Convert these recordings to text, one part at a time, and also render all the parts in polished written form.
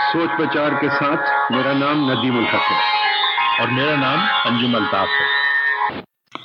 सोच विचार के साथ मेरा नाम नदीम उल हक है और मेरा नाम अंजुम अल्ताफ है.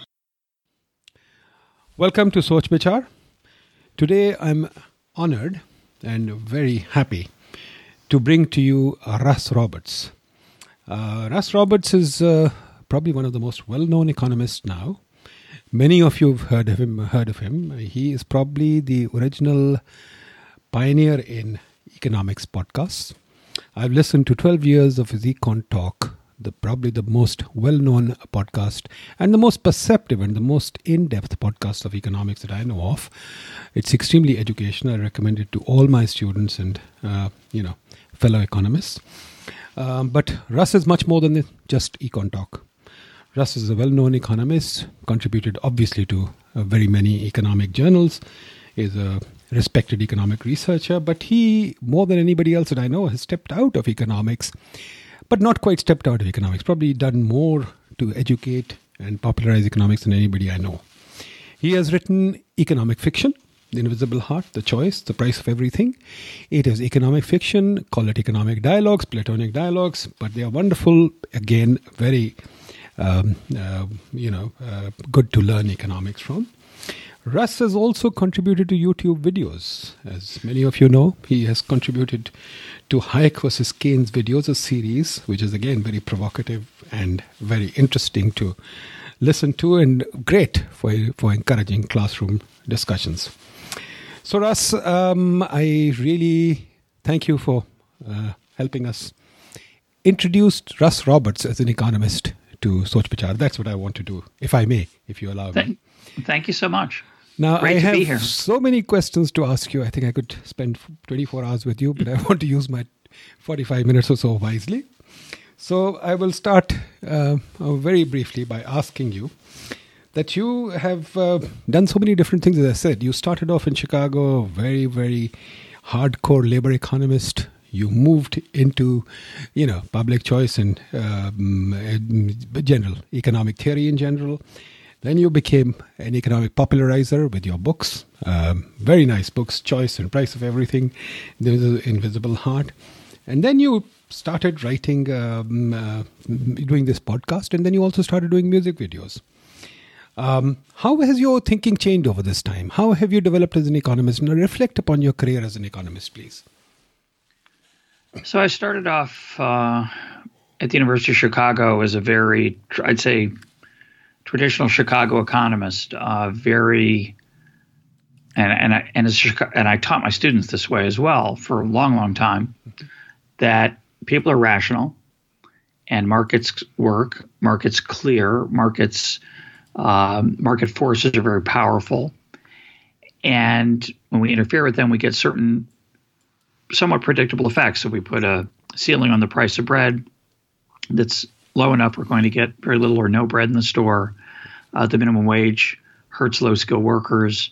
Welcome to Soch Vichar. Today I'm honored and very happy to bring to you Russ Roberts. Russ Roberts is probably one of the most well-known economists now. Many of you have heard of him. He is probably the original pioneer in economics podcasts. I've listened to 12 years of his Econ Talk, probably the most well-known podcast and the most perceptive and the most in-depth podcast of economics that I know of. It's extremely educational. I recommend it to all my students and, fellow economists. But Russ is much more than just Econ Talk. Russ is a well-known economist, contributed obviously to very many economic journals, is a respected economic researcher, but he, more than anybody else that I know, has stepped out of economics, but not quite stepped out of economics, probably done more to educate and popularize economics than anybody I know. He has written economic fiction, The Invisible Heart, The Choice, The Price of Everything. It is economic fiction, call it economic dialogues, Platonic dialogues, but they are wonderful, again, very good to learn economics from. Russ has also contributed to YouTube videos. As many of you know, he has contributed to Hayek versus Keynes videos, a series, which is again very provocative and very interesting to listen to and great for encouraging classroom discussions. So Russ, I really thank you for helping us introduce Russ Roberts as an economist to Soch Vichar. That's what I want to do, if I may, if you allow me. Thank you so much. Now, Great I to be here. have so many questions to ask you. I think I could spend 24 hours with you, but I want to use my 45 minutes or so wisely. So I will start very briefly by asking you that you have done so many different things. As I said, you started off in Chicago, very, very hardcore labor economist. You moved into, public choice and general economic theory in general. Then you became an economic popularizer with your books, very nice books, Choice and Price of Everything, The Invisible Heart. And then you started writing, doing this podcast, and then you also started doing music videos. How has your thinking changed over this time? How have you developed as an economist? Now reflect upon your career as an economist, please. So I started off at the University of Chicago as a very, I'd say, traditional Chicago economist, and I taught my students this way as well for a long, long time, that people are rational, and markets work, markets clear, market forces are very powerful, and when we interfere with them, we get certain somewhat predictable effects. So we put a ceiling on the price of bread that's low enough, we're going to get very little or no bread in the store. The minimum wage hurts low-skilled workers.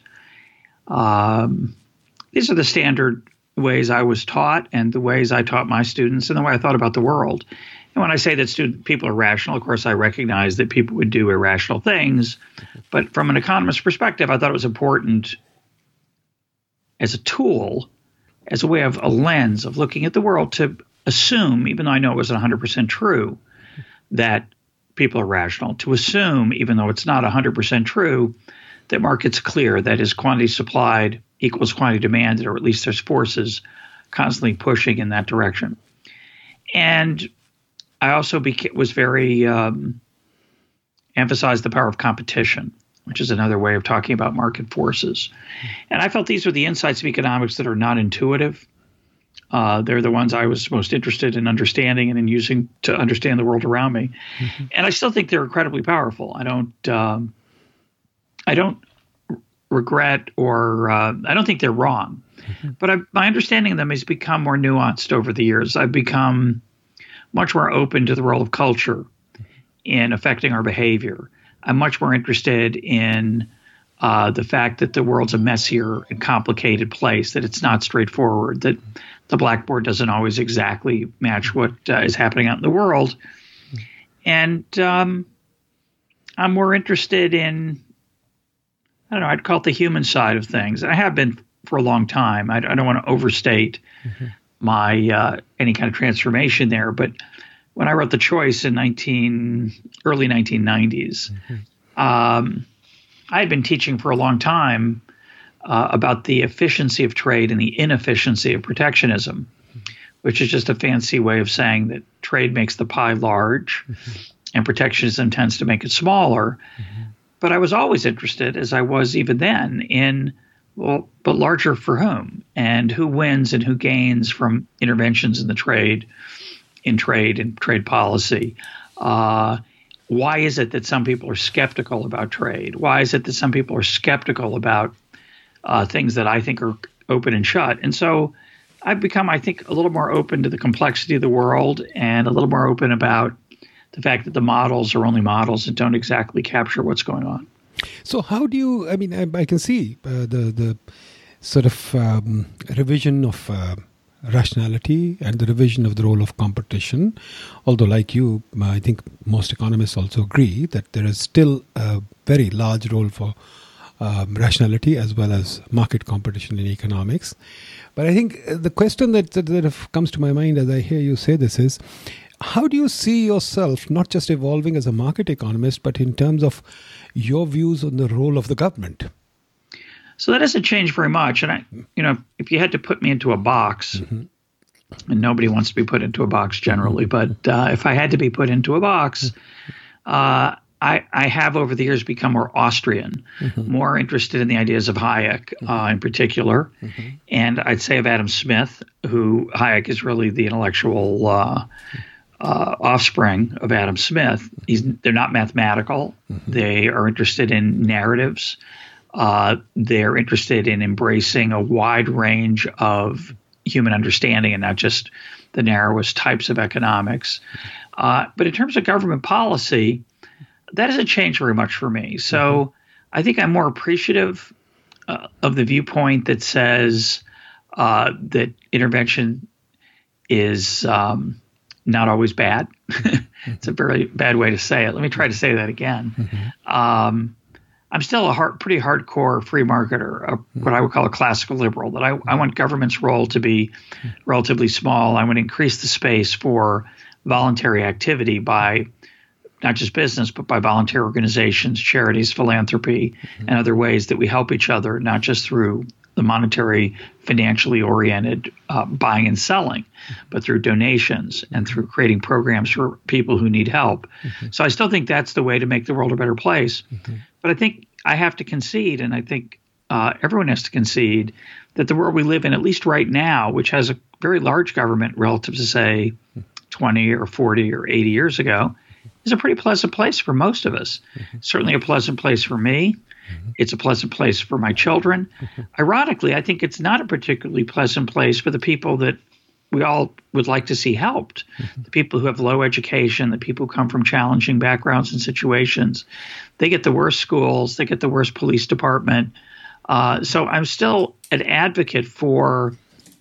These are the standard ways I was taught and the ways I taught my students and the way I thought about the world. And when I say that people are rational, of course, I recognize that people would do irrational things. But from an economist's perspective, I thought it was important as a tool, as a way of a lens of looking at the world, to assume, even though I know it wasn't 100% true, that people are rational, to assume, even though it's not 100% true, that markets clear, that is, quantity supplied equals quantity demanded, or at least there's forces constantly pushing in that direction. And I also was very emphasized the power of competition, which is another way of talking about market forces. And I felt these were the insights of economics that are not intuitive. They're the ones I was most interested in understanding and in using to understand the world around me. Mm-hmm. And I still think they're incredibly powerful. I don't regret or I don't think they're wrong. Mm-hmm. But my understanding of them has become more nuanced over the years. I've become much more open to the role of culture in affecting our behavior. I'm much more interested in the fact that the world's a messier and complicated place, that it's not straightforward, that the blackboard doesn't always exactly match what is happening out in the world. And I'm more interested in, I'd call it the human side of things. I have been for a long time. I don't want to overstate my any kind of transformation there. But when I wrote The Choice in early 1990s, I had been teaching for a long time about the efficiency of trade and the inefficiency of protectionism, which is just a fancy way of saying that trade makes the pie large and protectionism tends to make it smaller. But I was always interested, as I was even then, in, well, but larger for whom? And who wins and who gains from interventions in trade and trade policy? Why is it that some people are skeptical about trade? Why is it that some people are skeptical about things that I think are open and shut? And so I've become, I think, a little more open to the complexity of the world and a little more open about the fact that the models are only models and don't exactly capture what's going on. So how do you, I mean, I can see the sort of revision of rationality and the revision of the role of competition. Although, like you, I think most economists also agree that there is still a very large role for rationality as well as market competition in economics. But I think the question that comes to my mind as I hear you say this is, how do you see yourself not just evolving as a market economist, but in terms of your views on the role of the government? So that hasn't changed very much. And if you had to put me into a box, and nobody wants to be put into a box generally, but if I had to be put into a box, I have over the years become more Austrian, more interested in the ideas of Hayek in particular. And I'd say of Adam Smith, who Hayek is really the intellectual offspring of Adam Smith. They're not mathematical. They are interested in narratives. They're interested in embracing a wide range of human understanding and not just the narrowest types of economics. But in terms of government policy, that hasn't changed very much for me. So I think I'm more appreciative of the viewpoint that says that intervention is not always bad. It's a very bad way to say it. Let me try to say that again. I'm still a pretty hardcore free marketer, what I would call a classical liberal, that I want government's role to be relatively small. I want to increase the space for voluntary activity by not just business, but by voluntary organizations, charities, philanthropy, and other ways that we help each other, not just through the monetary, financially oriented buying and selling, but through donations and through creating programs for people who need help. So I still think that's the way to make the world a better place. But I think I have to concede, and I think everyone has to concede, that the world we live in, at least right now, which has a very large government relative to, say, 20 or 40 or 80 years ago, is a pretty pleasant place for most of us. Certainly a pleasant place for me. It's a pleasant place for my children. Ironically, I think it's not a particularly pleasant place for the people that we all would like to see helped. The people who have low education, the people who come from challenging backgrounds and situations. They get the worst schools. They get the worst police department. So I'm still an advocate for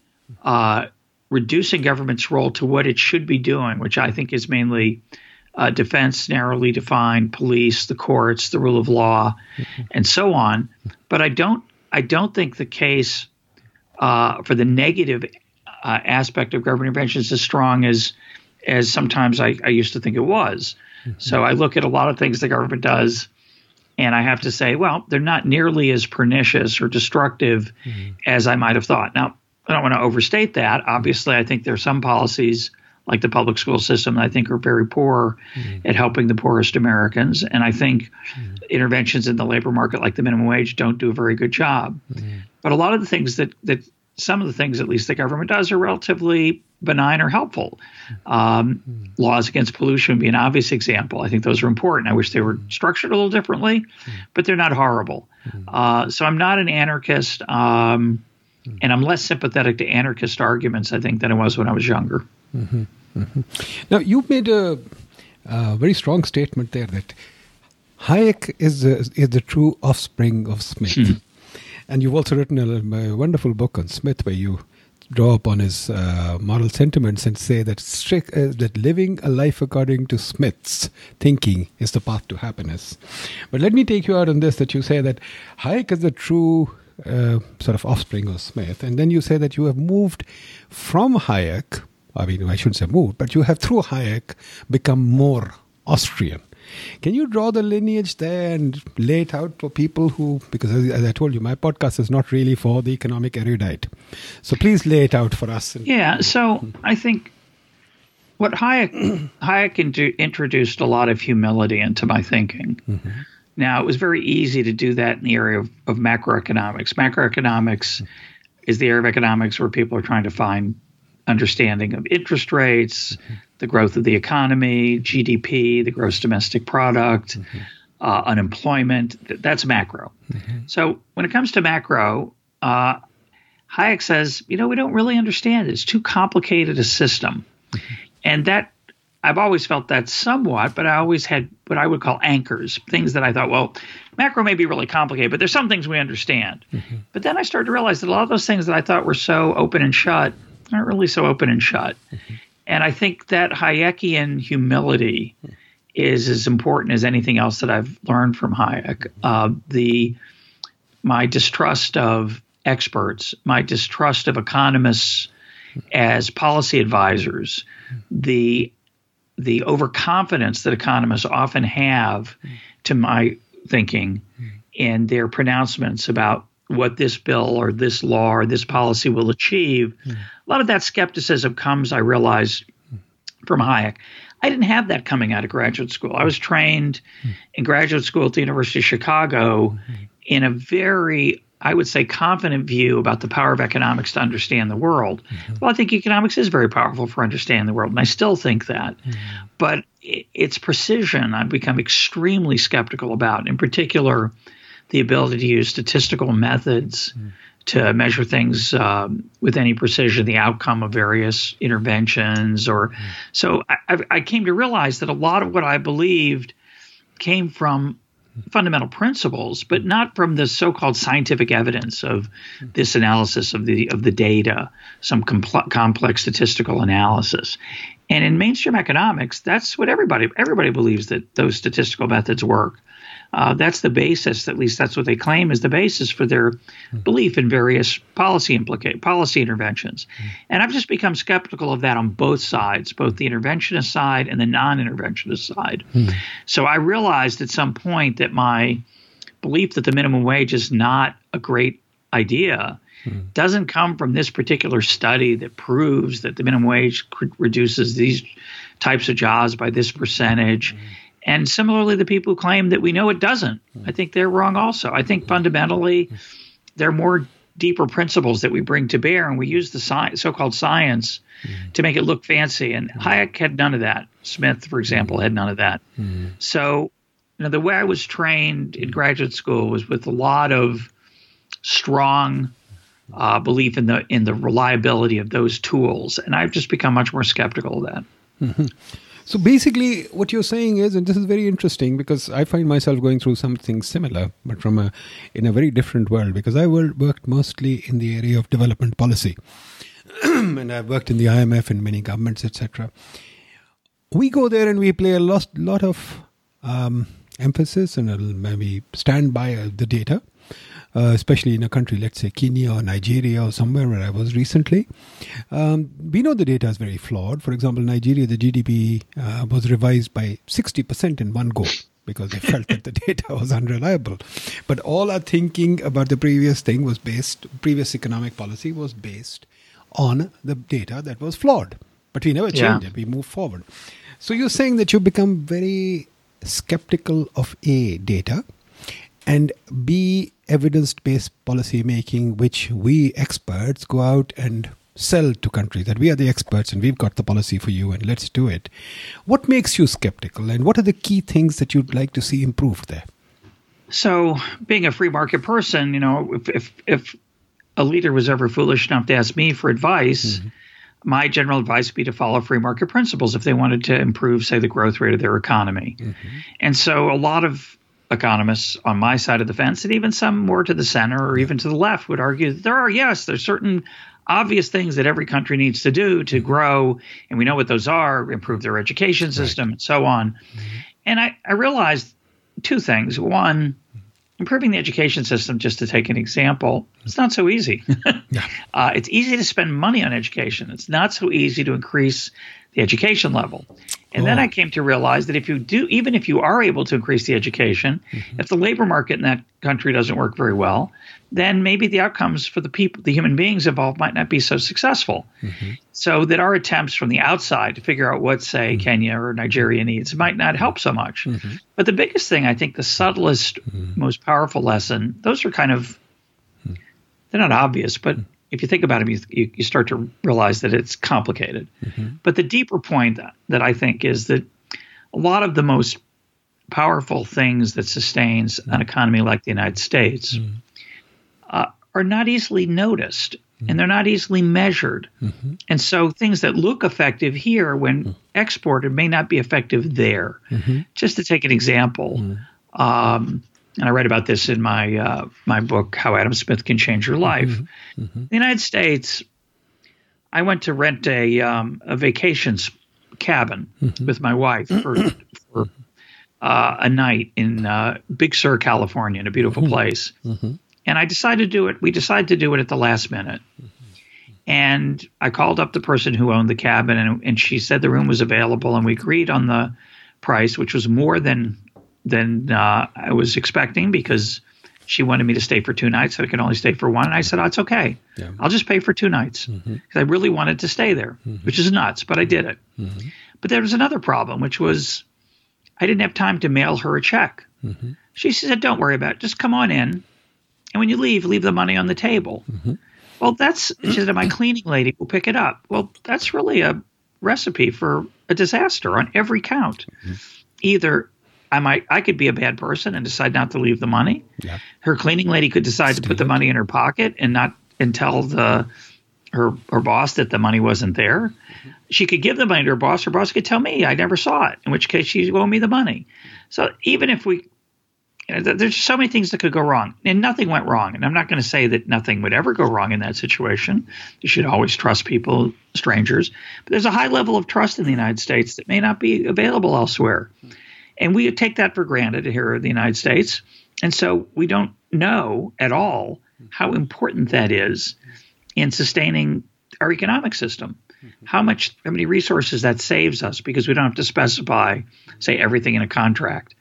reducing government's role to what it should be doing, which I think is mainly defense, narrowly defined, police, the courts, the rule of law, and so on. But I don't think the case for the negative aspect of government intervention is as strong as sometimes I used to think it was. So I look at a lot of things the government does, and I have to say, well, they're not nearly as pernicious or destructive as I might have thought. Now, I don't want to overstate that. Obviously, I think there are some policies like the public school system that I think are very poor at helping the poorest Americans. And I think interventions in the labor market like the minimum wage don't do a very good job. But a lot of the things that some of the things, at least the government does, are relatively benign or helpful. Laws against pollution would be an obvious example. I think those are important. I wish they were structured a little differently, but they're not horrible. So I'm not an anarchist, and I'm less sympathetic to anarchist arguments, I think, than I was when I was younger. Now, you made a very strong statement there that Hayek is the true offspring of Smith. And you've also written a wonderful book on Smith where you draw upon his moral sentiments and say that that living a life according to Smith's thinking is the path to happiness. But let me take you out on this, that you say that Hayek is the true sort of offspring of Smith. And then you say that you have moved from Hayek. I mean, I shouldn't say moved, but you have through Hayek become more Austrian. Can you draw the lineage there and lay it out for people who, because as I told you, my podcast is not really for the economic erudite. So please lay it out for us. Yeah, so I think what Hayek introduced a lot of humility into my thinking. Mm-hmm. Now, it was very easy to do that in the area of macroeconomics. Macroeconomics is the area of economics where people are trying to find understanding of interest rates, the growth of the economy, GDP, the gross domestic product, unemployment. That's macro. So when it comes to macro, Hayek says, we don't really understand it. It's too complicated a system. And that I've always felt that somewhat, but I always had what I would call anchors, things that I thought, well, macro may be really complicated, but there's some things we understand. But then I started to realize that a lot of those things that I thought were so open and shut aren't really so open and shut. And I think that Hayekian humility is as important as anything else that I've learned from Hayek. My distrust of experts, my distrust of economists as policy advisors, the overconfidence that economists often have, to my thinking, in their pronouncements about what this bill or this law or this policy will achieve. A lot of that skepticism comes, I realize, from Hayek. I didn't have that coming out of graduate school. I was trained in graduate school at the University of Chicago in a very, I would say, confident view about the power of economics to understand the world. Well, I think economics is very powerful for understanding the world, and I still think that. But its precision I've become extremely skeptical about, in particular, the ability to use statistical methods to measure things with any precision, the outcome of various interventions. So I came to realize that a lot of what I believed came from fundamental principles, but not from the so-called scientific evidence of this analysis of the data, some complex statistical analysis. And in mainstream economics, that's what everybody believes, that those statistical methods work. That's the basis, at least that's what they claim is the basis for their belief in various policy interventions. And I've just become skeptical of that on both sides, both the interventionist side and the non-interventionist side. So I realized at some point that my belief that the minimum wage is not a great idea doesn't come from this particular study that proves that the minimum wage reduces these types of jobs by this percentage. And similarly, the people who claim that we know it doesn't, I think they're wrong also. I think fundamentally there are more deeper principles that we bring to bear, and we use the so-called science to make it look fancy. And Hayek had none of that. Smith, for example, had none of that. So the way I was trained in graduate school was with a lot of strong belief in the reliability of those tools. And I've just become much more skeptical of that. So basically what you're saying is, and this is very interesting because I find myself going through something similar, but in a very different world, because I worked mostly in the area of development policy. And I've worked in the IMF in many governments, etc. We go there and we play a lot of emphasis and maybe stand by the data. Especially in a country, let's say Kenya or Nigeria or somewhere where I was recently. We know the data is very flawed. For example, Nigeria, the GDP was revised by 60% in one go because they felt that the data was unreliable. But all our thinking about the previous economic policy was based on the data that was flawed. But we never changed it. We moved forward. So you're saying that you become very skeptical of A, data, and B, evidence-based policy making, which we experts go out and sell to countries, that we are the experts and we've got the policy for you and let's do it. What makes you skeptical, and what are the key things that you'd like to see improved there? So being a free market person, if a leader was ever foolish enough to ask me for advice, my general advice would be to follow free market principles if they wanted to improve, say, the growth rate of their economy. And so a lot of economists on my side of the fence, and even some more to the center or even to the left, would argue that there's certain obvious things that every country needs to do to grow, and we know what those are: improve their education system and so on. And I realized two things. One, improving the education system, just to take an example, it's not so easy. It's easy to spend money on education. It's not so easy to increase the education level. And then I came to realize that even if you are able to increase the education, if the labor market in that country doesn't work very well, then maybe the outcomes for the people, the human beings involved, might not be so successful. So that our attempts from the outside to figure out what, say, Kenya or Nigeria needs might not help so much. But the biggest thing, I think, the subtlest, most powerful lesson, those are kind of, they're not obvious, but if you think about them, you start to realize that it's complicated. But the deeper point that I think is that a lot of the most powerful things that sustains an economy like the United States are not easily noticed, and they're not easily measured. And so things that look effective here when exported may not be effective there. Just to take an example, and I write about this in my my book, How Adam Smith Can Change Your Life. In the United States, I went to rent a vacations cabin with my wife for a night in Big Sur, California, in a beautiful place. And I decided to do it. We decided to do it at the last minute. And I called up the person who owned the cabin, and she said the room was available, and we agreed on the price, which was more than I was expecting, because she wanted me to stay for 2 nights. So I could only stay for one. And I said, oh, it's okay. I'll just pay for 2 nights, because I really wanted to stay there, which is nuts, but I did it. But there was another problem, which was I didn't have time to mail her a check. She said, don't worry about it. Just come on in. And when you leave the money on the table. Well, she said, my cleaning lady will pick it up. Well, that's really a recipe for a disaster on every count. Either I could be a bad person and decide not to leave the money. Her cleaning lady could decide to put the money in her pocket and tell her boss that the money wasn't there. She could give the money to her boss. Her boss could tell me I never saw it, in which case she owed me the money. So even if there's so many things that could go wrong, and nothing went wrong. And I'm not going to say that nothing would ever go wrong in that situation. You should always trust people, strangers. But there's a high level of trust in the United States that may not be available elsewhere. And we take that for granted here in the United States. And so we don't know at all how important that is in sustaining our economic system. How many resources that saves us, because we don't have to specify, say, everything in a contract.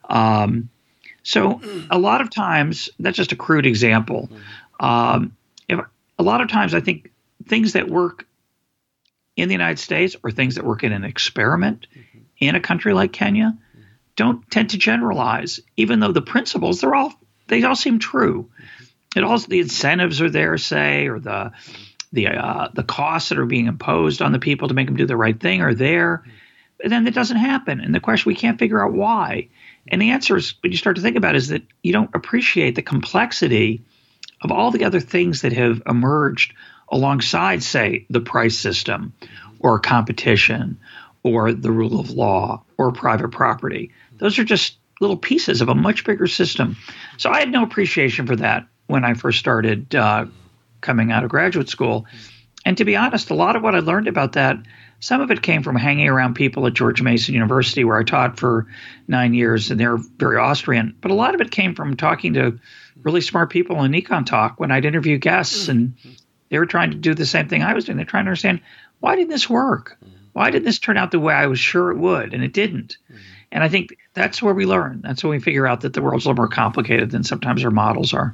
So a lot of times, that's just a crude example. A lot of times I think things that work in the United States or things that work in an experiment in a country like Kenya don't tend to generalize, even though the principles, they all seem true. The incentives are there, say, or the costs that are being imposed on the people to make them do the right thing are there. But then it doesn't happen. And the question, we can't figure out why. And the answer is, when you start to think about it, is that you don't appreciate the complexity of all the other things that have emerged alongside, say, the price system or competition or the rule of law or private property. Those are just little pieces of a much bigger system. So I had no appreciation for that when I first started coming out of graduate school. And to be honest, a lot of what I learned about that, some of it came from hanging around people at George Mason University, where I taught for 9 years, and they're very Austrian. But a lot of it came from talking to really smart people in Econ Talk when I'd interview guests, and they were trying to do the same thing I was doing. They're trying to understand, why did this work? Why did this turn out the way I was sure it would? And it didn't. And I think that's where we learn. That's when we figure out that the world's a little more complicated than sometimes our models are.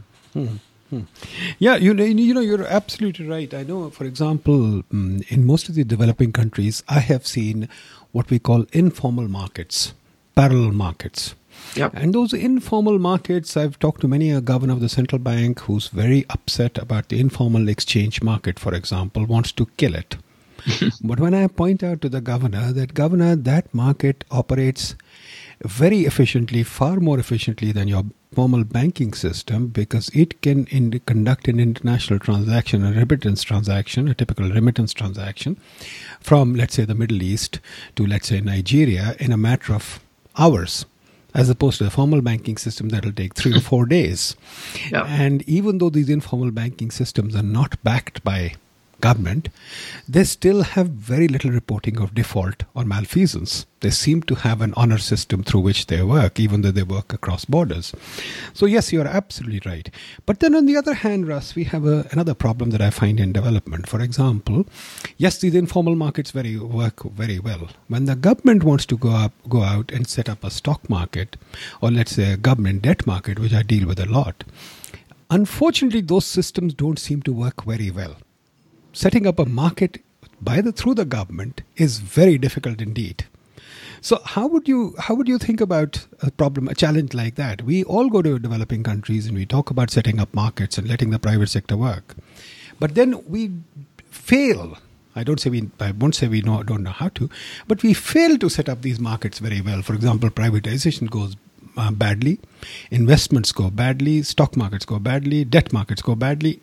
Yeah, you're absolutely right. I know, for example, in most of the developing countries, I have seen what we call informal markets, parallel markets. Yep. And those informal markets, I've talked to many a governor of the central bank who's very upset about the informal exchange market, for example, wants to kill it. But when I point out to the governor, that market operates very efficiently, far more efficiently than your formal banking system, because it can conduct an international transaction, a remittance transaction, a typical remittance transaction from, let's say, the Middle East to, let's say, Nigeria in a matter of hours, as opposed to the formal banking system that will take 3 or 4 days. Yep. And even though these informal banking systems are not backed by government, they still have very little reporting of default or malfeasance. They seem to have an honor system through which they work, even though they work across borders. So yes, you're absolutely right. But then on the other hand, Russ, we have another problem that I find in development. For example, yes, these informal markets work very well. When the government wants to go out and set up a stock market, or let's say a government debt market, which I deal with a lot, unfortunately, those systems don't seem to work very well. Setting up a market through the government is very difficult indeed. So how would you think about a challenge like that? We all go to developing countries and we talk about setting up markets and letting the private sector work, but then we fail. I won't say we don't know how to, but we fail to set up these markets very well. For example, privatization goes badly, investments go badly, stock markets go badly, debt markets go badly.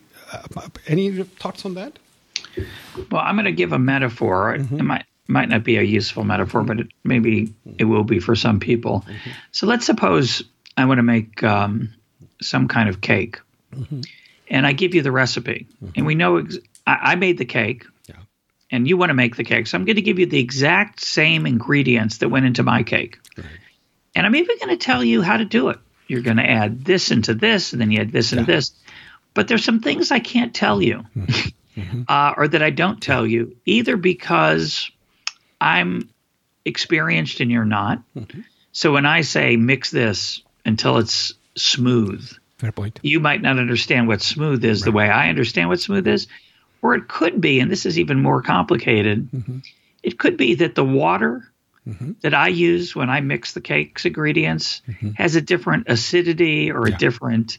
Any thoughts on that? Well, I'm going to give a metaphor. Mm-hmm. It might not be a useful metaphor, but maybe it will be for some people. Mm-hmm. So let's suppose I want to make some kind of cake, mm-hmm. and I give you the recipe, mm-hmm. and we know I made the cake, yeah. and you want to make the cake. So I'm going to give you the exact same ingredients that went into my cake. Right. And I'm even going to tell you how to do it. You're going to add this into this, and then you add this into this. But there's some things I can't tell you, mm-hmm. Or that I don't tell you, either because I'm experienced and you're not. Mm-hmm. So when I say mix this until it's smooth, fair point. You might not understand what smooth is the way I understand what smooth is. Or it could be, and this is even more complicated, mm-hmm. it could be that the water mm-hmm. that I use when I mix the cake's ingredients mm-hmm. has a different acidity or a different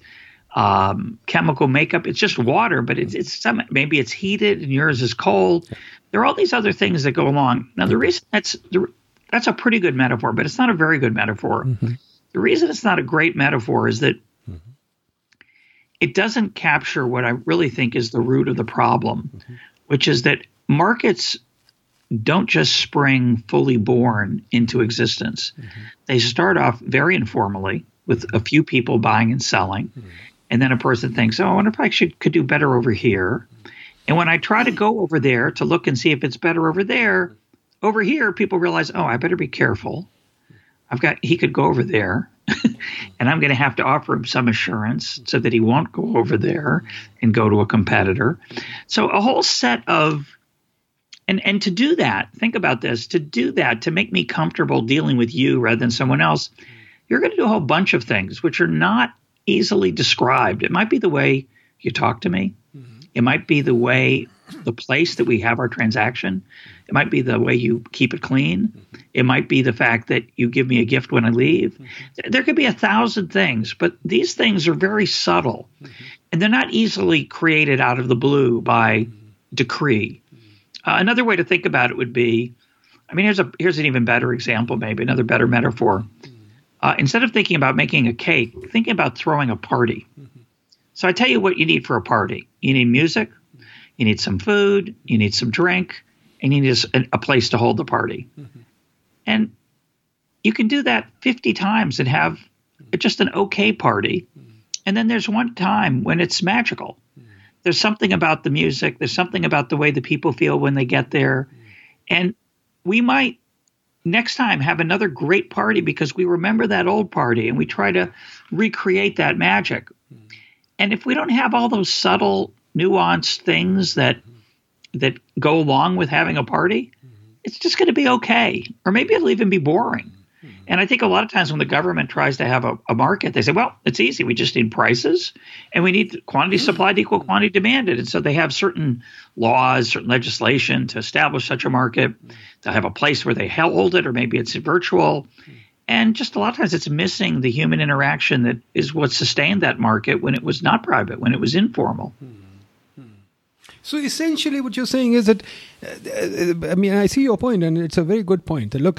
chemical makeup. It's just water, but maybe it's heated and yours is cold. Yeah. There are all these other things that go along. Now, the reason that's a pretty good metaphor, but it's not a very good metaphor. Mm-hmm. The reason it's not a great metaphor is that mm-hmm. it doesn't capture what I really think is the root of the problem, mm-hmm. which is that markets don't just spring fully born into existence. Mm-hmm. They start off very informally with a few people buying and selling. Mm-hmm. And then a person thinks, I wonder if I could do better over here. And when I try to go over there to look and see if it's better over there, over here, people realize, I better be careful. He could go over there and I'm going to have to offer him some assurance so that he won't go over there and go to a competitor. So a whole set of, and to do that, think about this, to do that, to make me comfortable dealing with you rather than someone else, you're going to do a whole bunch of things which are not easily described. It might be the way you talk to me. Mm-hmm. It might be the place that we have our transaction. It might be the way you keep it clean. Mm-hmm. It might be the fact that you give me a gift when I leave. Mm-hmm. There could be 1,000 things, but these things are very subtle. Mm-hmm. And they're not easily created out of the blue by mm-hmm. decree. Mm-hmm. Another way to think about it would be, here's an even better example, maybe another better metaphor. Mm-hmm. Instead of thinking about making a cake, thinking about throwing a party. Mm-hmm. So I tell you what you need for a party. You need music, you need some food, you need some drink, and you need a place to hold the party. Mm-hmm. And you can do that 50 times and have just an okay party. Mm-hmm. And then there's one time when it's magical. Mm-hmm. There's something about the music. There's something about the way the people feel when they get there. Mm-hmm. And we might next time have another great party because we remember that old party and we try to recreate that magic. Mm-hmm. And if we don't have all those subtle, nuanced things that go along with having a party, mm-hmm. it's just going to be okay. Or maybe it'll even be boring. Mm-hmm. And I think a lot of times when the government tries to have a market, they say, well, it's easy. We just need prices and we need quantity supplied equal quantity demanded. And so they have certain laws, certain legislation to establish such a market. They'll have a place where they hold it, or maybe it's virtual. And just a lot of times it's missing the human interaction that is what sustained that market when it was not private, when it was informal. So essentially what you're saying is that, I see your point, and it's a very good point. Look,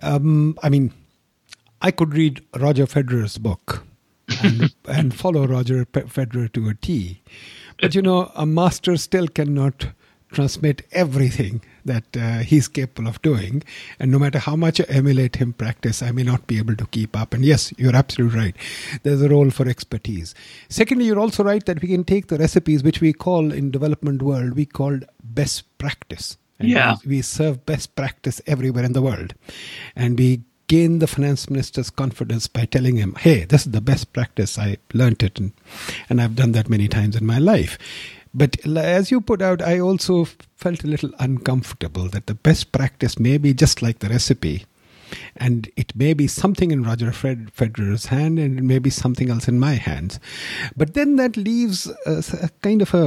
I could read Roger Federer's book and follow Roger Federer to a T. But, a master still cannot transmit everything that he's capable of doing. And no matter how much I emulate him practice, I may not be able to keep up. And yes, you're absolutely right. There's a role for expertise. Secondly, you're also right that we can take the recipes, which we call in development world, we called best practice. And we serve best practice everywhere in the world. And we gain the finance minister's confidence by telling him, hey, this is the best practice. I learned it. And I've done that many times in my life. But as you put out, I also felt a little uncomfortable that the best practice may be just like the recipe. And it may be something in Roger Federer's hand, and it may be something else in my hands. But then that leaves a kind of a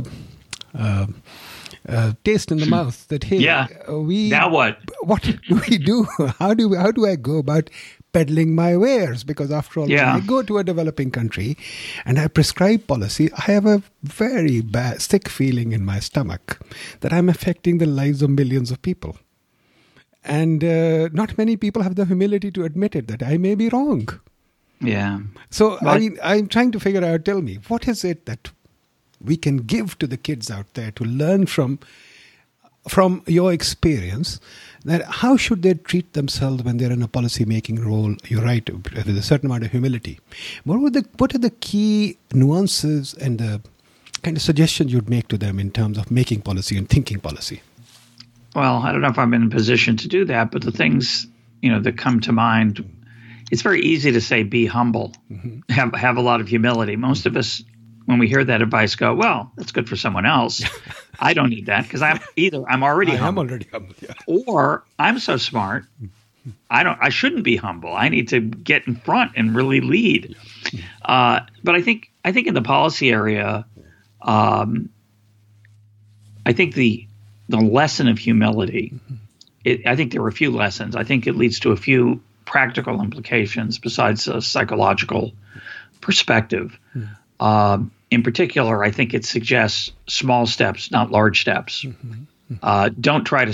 taste in the mouth that, hey, now what? What do we do? How do I go about peddling my wares? Because after all, when I go to a developing country and I prescribe policy, I have a very bad, sick feeling in my stomach that I'm affecting the lives of millions of people. And not many people have the humility to admit it, that I may be wrong. Yeah. So, I'm trying to figure out, tell me, what is it that we can give to the kids out there to learn from your experience, that how should they treat themselves when they're in a policy-making role? You're right, with a certain amount of humility. What are the key nuances and the kind of suggestions you'd make to them in terms of making policy and thinking policy? Well, I don't know if I'm in a position to do that, but the things, that come to mind, it's very easy to say, be humble, have a lot of humility. Most of us, when we hear that advice, go, well, that's good for someone else. I don't need that because I'm already humble. I'm already humble, or I'm so smart, I shouldn't be humble. I need to get in front and really lead. But I think in the policy area, I think the lesson of humility, I think there are a few lessons. I think it leads to a few practical implications besides a psychological perspective. In particular, I think it suggests small steps, not large steps. Don't try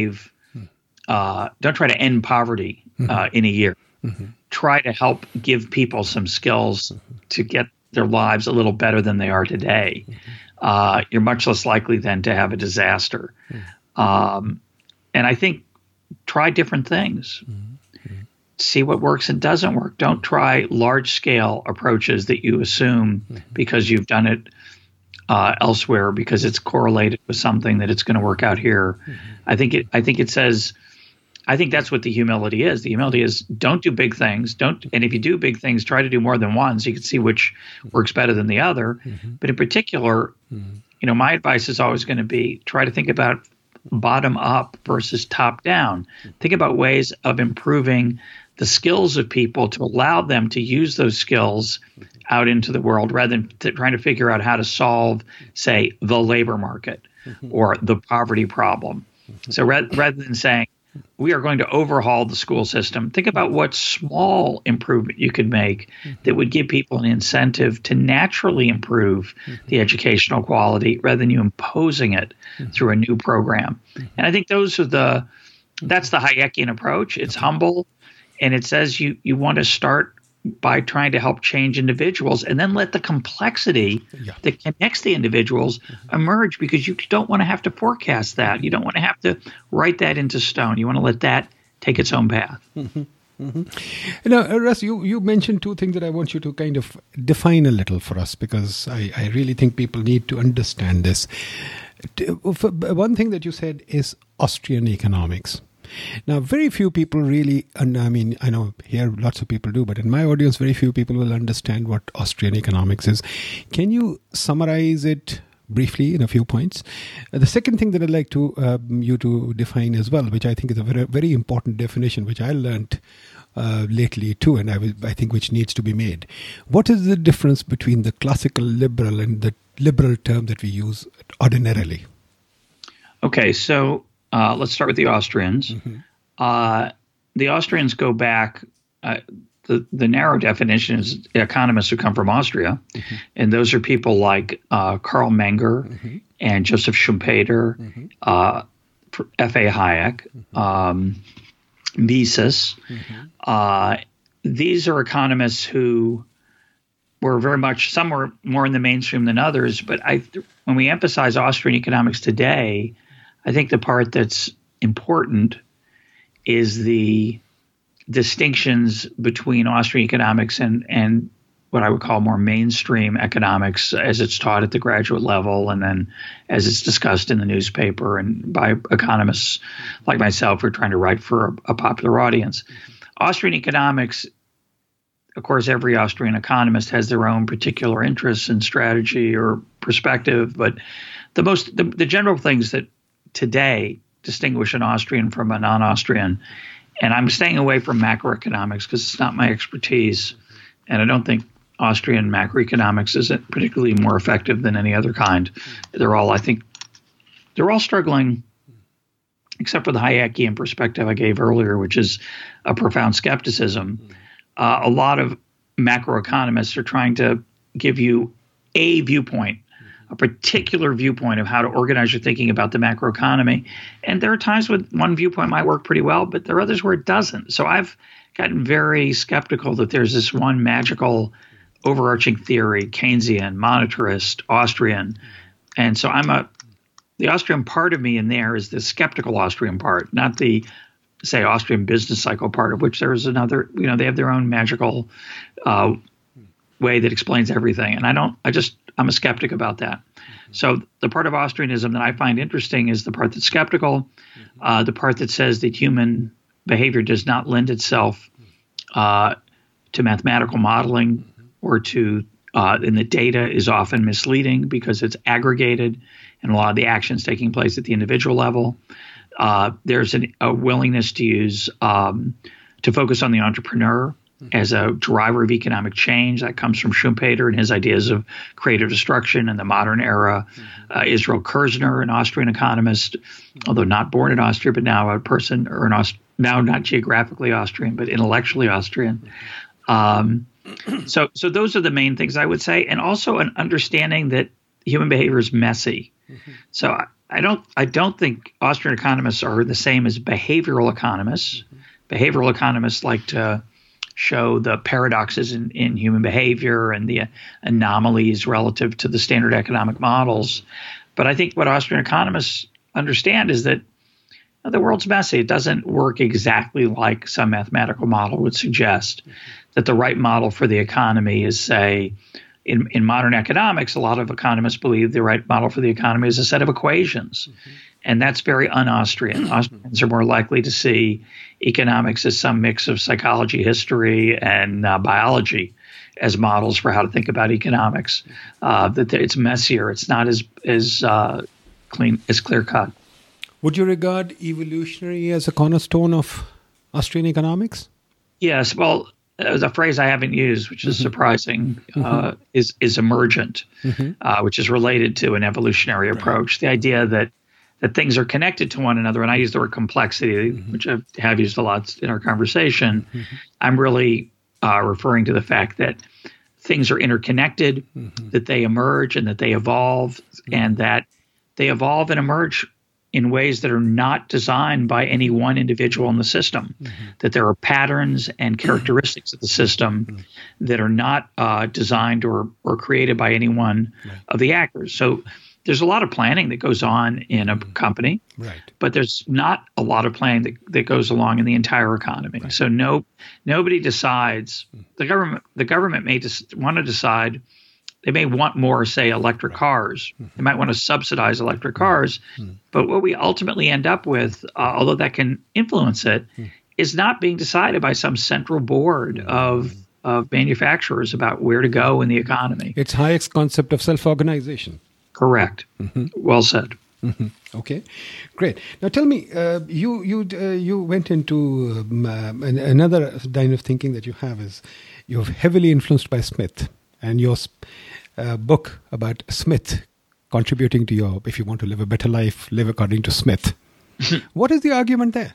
to end poverty in a year. Try to help give people some skills to get their lives a little better than they are today. You're much less likely then to have a disaster. And I think try different things. See what works and doesn't work. Don't try large-scale approaches that you assume because you've done it elsewhere because it's correlated with something that it's going to work out here. I think that's what the humility is. The humility is don't do big things. And if you do big things, try to do more than one so you can see which works better than the other. But in particular, my advice is always going to be try to think about bottom up versus top down. Think about ways of improving the skills of people to allow them to use those skills out into the world rather than trying to figure out how to solve, say, the labor market or the poverty problem. So rather than saying, we are going to overhaul the school system, think about what small improvement you could make that would give people an incentive to naturally improve the educational quality rather than you imposing it through a new program. And I think that's the Hayekian approach. It's humble, and it says you want to start by trying to help change individuals and then let the complexity that connects the individuals emerge, because you don't want to have to forecast that. You don't want to have to write that into stone. You want to let that take its own path. Russ, you mentioned two things that I want you to kind of define a little for us, because I really think people need to understand this. One thing that you said is Austrian economics. Now, very few people really, and I mean, I know here lots of people do, but in my audience, very few people will understand what Austrian economics is. Can you summarize it briefly in a few points? The second thing that I'd like to you to define as well, which I think is a very, very important definition, which I learned lately too, and I think which needs to be made. What is the difference between the classical liberal and the liberal term that we use ordinarily? Okay, so let's start with the Austrians. The Austrians go back, the narrow definition is economists who come from Austria. And those are people like Karl Menger and Joseph Schumpeter, F.A. Hayek, Mises. These are economists who were very much, some were more in the mainstream than others. But when we emphasize Austrian economics today, I think the part that's important is the distinctions between Austrian economics and what I would call more mainstream economics as it's taught at the graduate level and then as it's discussed in the newspaper and by economists like myself who are trying to write for a popular audience. Austrian economics, of course, every Austrian economist has their own particular interests and strategy or perspective, but the general things that today distinguish an Austrian from a non-Austrian, and I'm staying away from macroeconomics because it's not my expertise, and I don't think Austrian macroeconomics is particularly more effective than any other kind. They're all struggling, except for the Hayekian perspective I gave earlier, which is a profound skepticism. A lot of macroeconomists are trying to give you a viewpoint, a particular viewpoint of how to organize your thinking about the macroeconomy. And there are times when one viewpoint might work pretty well, but there are others where it doesn't. So I've gotten very skeptical that there's this one magical overarching theory, Keynesian, monetarist, Austrian. And so the Austrian part of me in there is the skeptical Austrian part, not the, say, Austrian business cycle part, of which there is another, they have their own magical way that explains everything. And I'm a skeptic about that. So the part of Austrianism that I find interesting is the part that's skeptical, the part that says that human behavior does not lend itself to mathematical modeling or to, and the data is often misleading because it's aggregated and a lot of the actions taking place at the individual level. There's a willingness to use, to focus on the entrepreneur as a driver of economic change. That comes from Schumpeter and his ideas of creative destruction in the modern era. Israel Kirzner, an Austrian economist, although not born in Austria, but now a person, or now not geographically Austrian, but intellectually Austrian. So those are the main things I would say, and also an understanding that human behavior is messy. So I don't think Austrian economists are the same as behavioral economists. Behavioral economists like to show the paradoxes in human behavior and the anomalies relative to the standard economic models. But I think what Austrian economists understand is that the world's messy. It doesn't work exactly like some mathematical model would suggest. That the right model for the economy is, say, in modern economics, a lot of economists believe the right model for the economy is a set of equations. And that's very un-Austrian. Austrians are more likely to see economics as some mix of psychology, history, and biology as models for how to think about economics. That it's messier. It's not as clear cut. Would you regard evolutionary as a cornerstone of Austrian economics? Yes. Well, there's a phrase I haven't used, which is surprising, is emergent, which is related to an evolutionary approach. The idea that things are connected to one another, and I use the word complexity, which I have used a lot in our conversation. I'm really referring to the fact that things are interconnected, that they emerge and that they evolve, and that they evolve and emerge in ways that are not designed by any one individual in the system, that there are patterns and characteristics of the system that are not designed or created by any one of the actors. So there's a lot of planning that goes on in a company, but there's not a lot of planning that goes along in the entire economy. So nobody decides. The government may want to decide. They may want more, say, electric cars. They might want to subsidize electric cars. But what we ultimately end up with, although that can influence it, is not being decided by some central board of manufacturers about where to go in the economy. It's Hayek's concept of self-organization. Correct. Well said. Okay, great. Now tell me, you went into another line of thinking that you have is you're heavily influenced by Smith, and your book about Smith contributing to your, if you want to live a better life, live according to Smith. What is the argument there?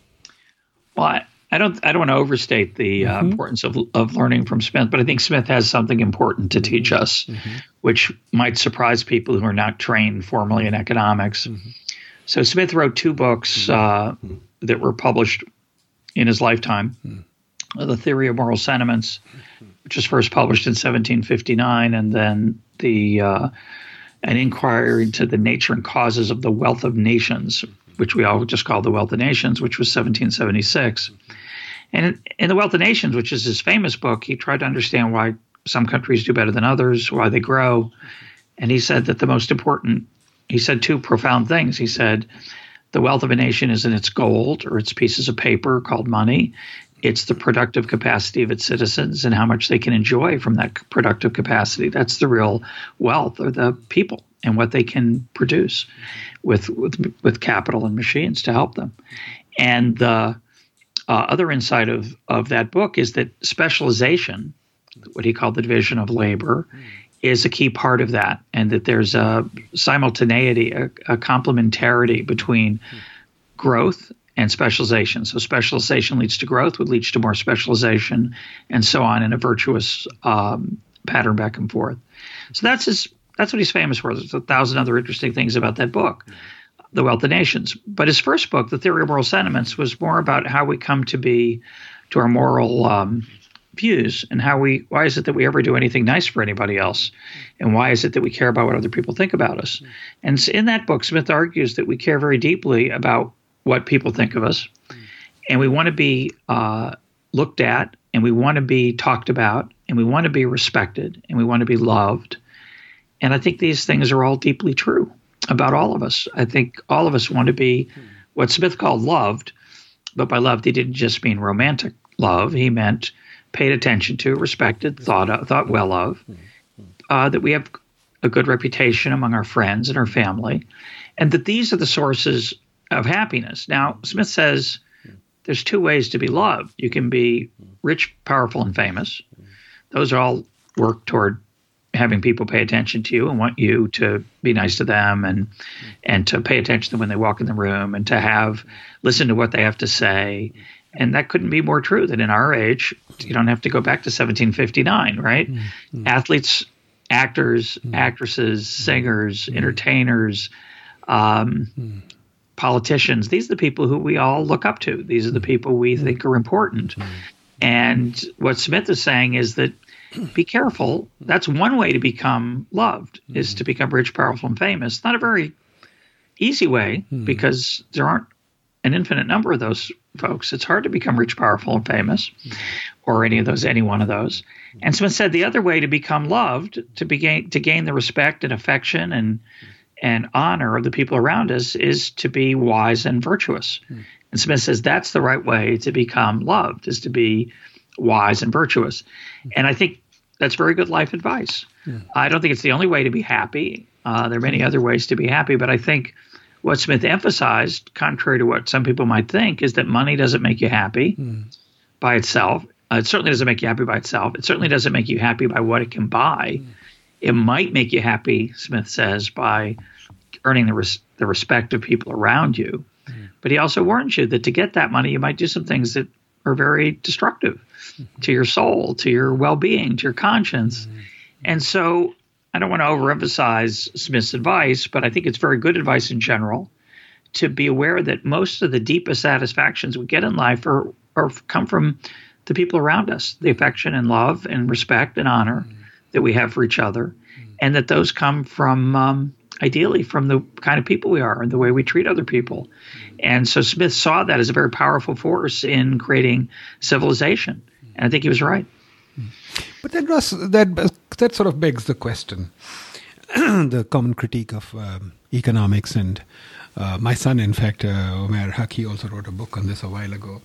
Well, I don't want to overstate the importance of learning from Smith, but I think Smith has something important to teach us, which might surprise people who are not trained formally in economics. So Smith wrote two books that were published in his lifetime. The Theory of Moral Sentiments, which was first published in 1759, and then the an inquiry into the nature and causes of the wealth of nations, which we all just call The Wealth of Nations, which was 1776. And in The Wealth of Nations, which is his famous book, he tried to understand why some countries do better than others, why they grow. And he said that he said two profound things. He said, the wealth of a nation isn't its gold or its pieces of paper called money. It's the productive capacity of its citizens and how much they can enjoy from that productive capacity. That's the real wealth, or the people and what they can produce with capital and machines to help them. And the other insight of that book is that specialization, what he called the division of labor, is a key part of that, and that there's a simultaneity, a complementarity between growth and specialization. So specialization leads to growth, which leads to more specialization, and so on, in a virtuous pattern back and forth. So that's what he's famous for. There's 1,000 other interesting things about that book, The Wealth of Nations. But his first book, The Theory of Moral Sentiments, was more about how we come to our moral views, and why is it that we ever do anything nice for anybody else, and why is it that we care about what other people think about us. And so in that book, Smith argues that we care very deeply about what people think of us, and we want to be looked at, and we want to be talked about, and we want to be respected, and we want to be loved. And I think these things are all deeply true about all of us. I think all of us want to be what Smith called loved, but by loved he didn't just mean romantic love. He meant paid attention to, respected, thought well of, that we have a good reputation among our friends and our family, and that these are the sources of happiness. Now, Smith says there's two ways to be loved. You can be rich, powerful, and famous. Those all work toward having people pay attention to you and want you to be nice to them, and to pay attention to them when they walk in the room, and to listen to what they have to say. And that couldn't be more true that in our age, you don't have to go back to 1759, right? Mm-hmm. Athletes, actors, actresses, singers, entertainers, politicians, these are the people who we all look up to. These are the people we think are important. And what Smith is saying is that be careful. That's one way to become loved, is to become rich, powerful, and famous. Not a very easy way, because there aren't an infinite number of those folks. It's hard to become rich, powerful, and famous, or any one of those. And Smith said the other way to become loved, to gain the respect and affection and honor of the people around us, is to be wise and virtuous. And Smith says that's the right way to become loved, is to be wise and virtuous. And I think that's very good life advice. I don't think it's the only way to be happy. There are many other ways to be happy, but I think what Smith emphasized, contrary to what some people might think, is that money doesn't make you happy by itself. It certainly doesn't make you happy by itself. It certainly doesn't make you happy by what it can buy. It might make you happy, Smith says, by earning the respect of people around you. But he also warns you that to get that money, you might do some things that are very destructive to your soul, to your well-being, to your conscience. And so I don't want to overemphasize Smith's advice, but I think it's very good advice in general to be aware that most of the deepest satisfactions we get in life are come from the people around us, the affection and love and respect and honor that we have for each other, and that those come from, ideally, from the kind of people we are and the way we treat other people. And so Smith saw that as a very powerful force in creating civilization, and I think he was right. But then, Russ, that sort of begs the question, the common critique of economics, and my son, in fact, Omer Haki, also wrote a book on this a while ago,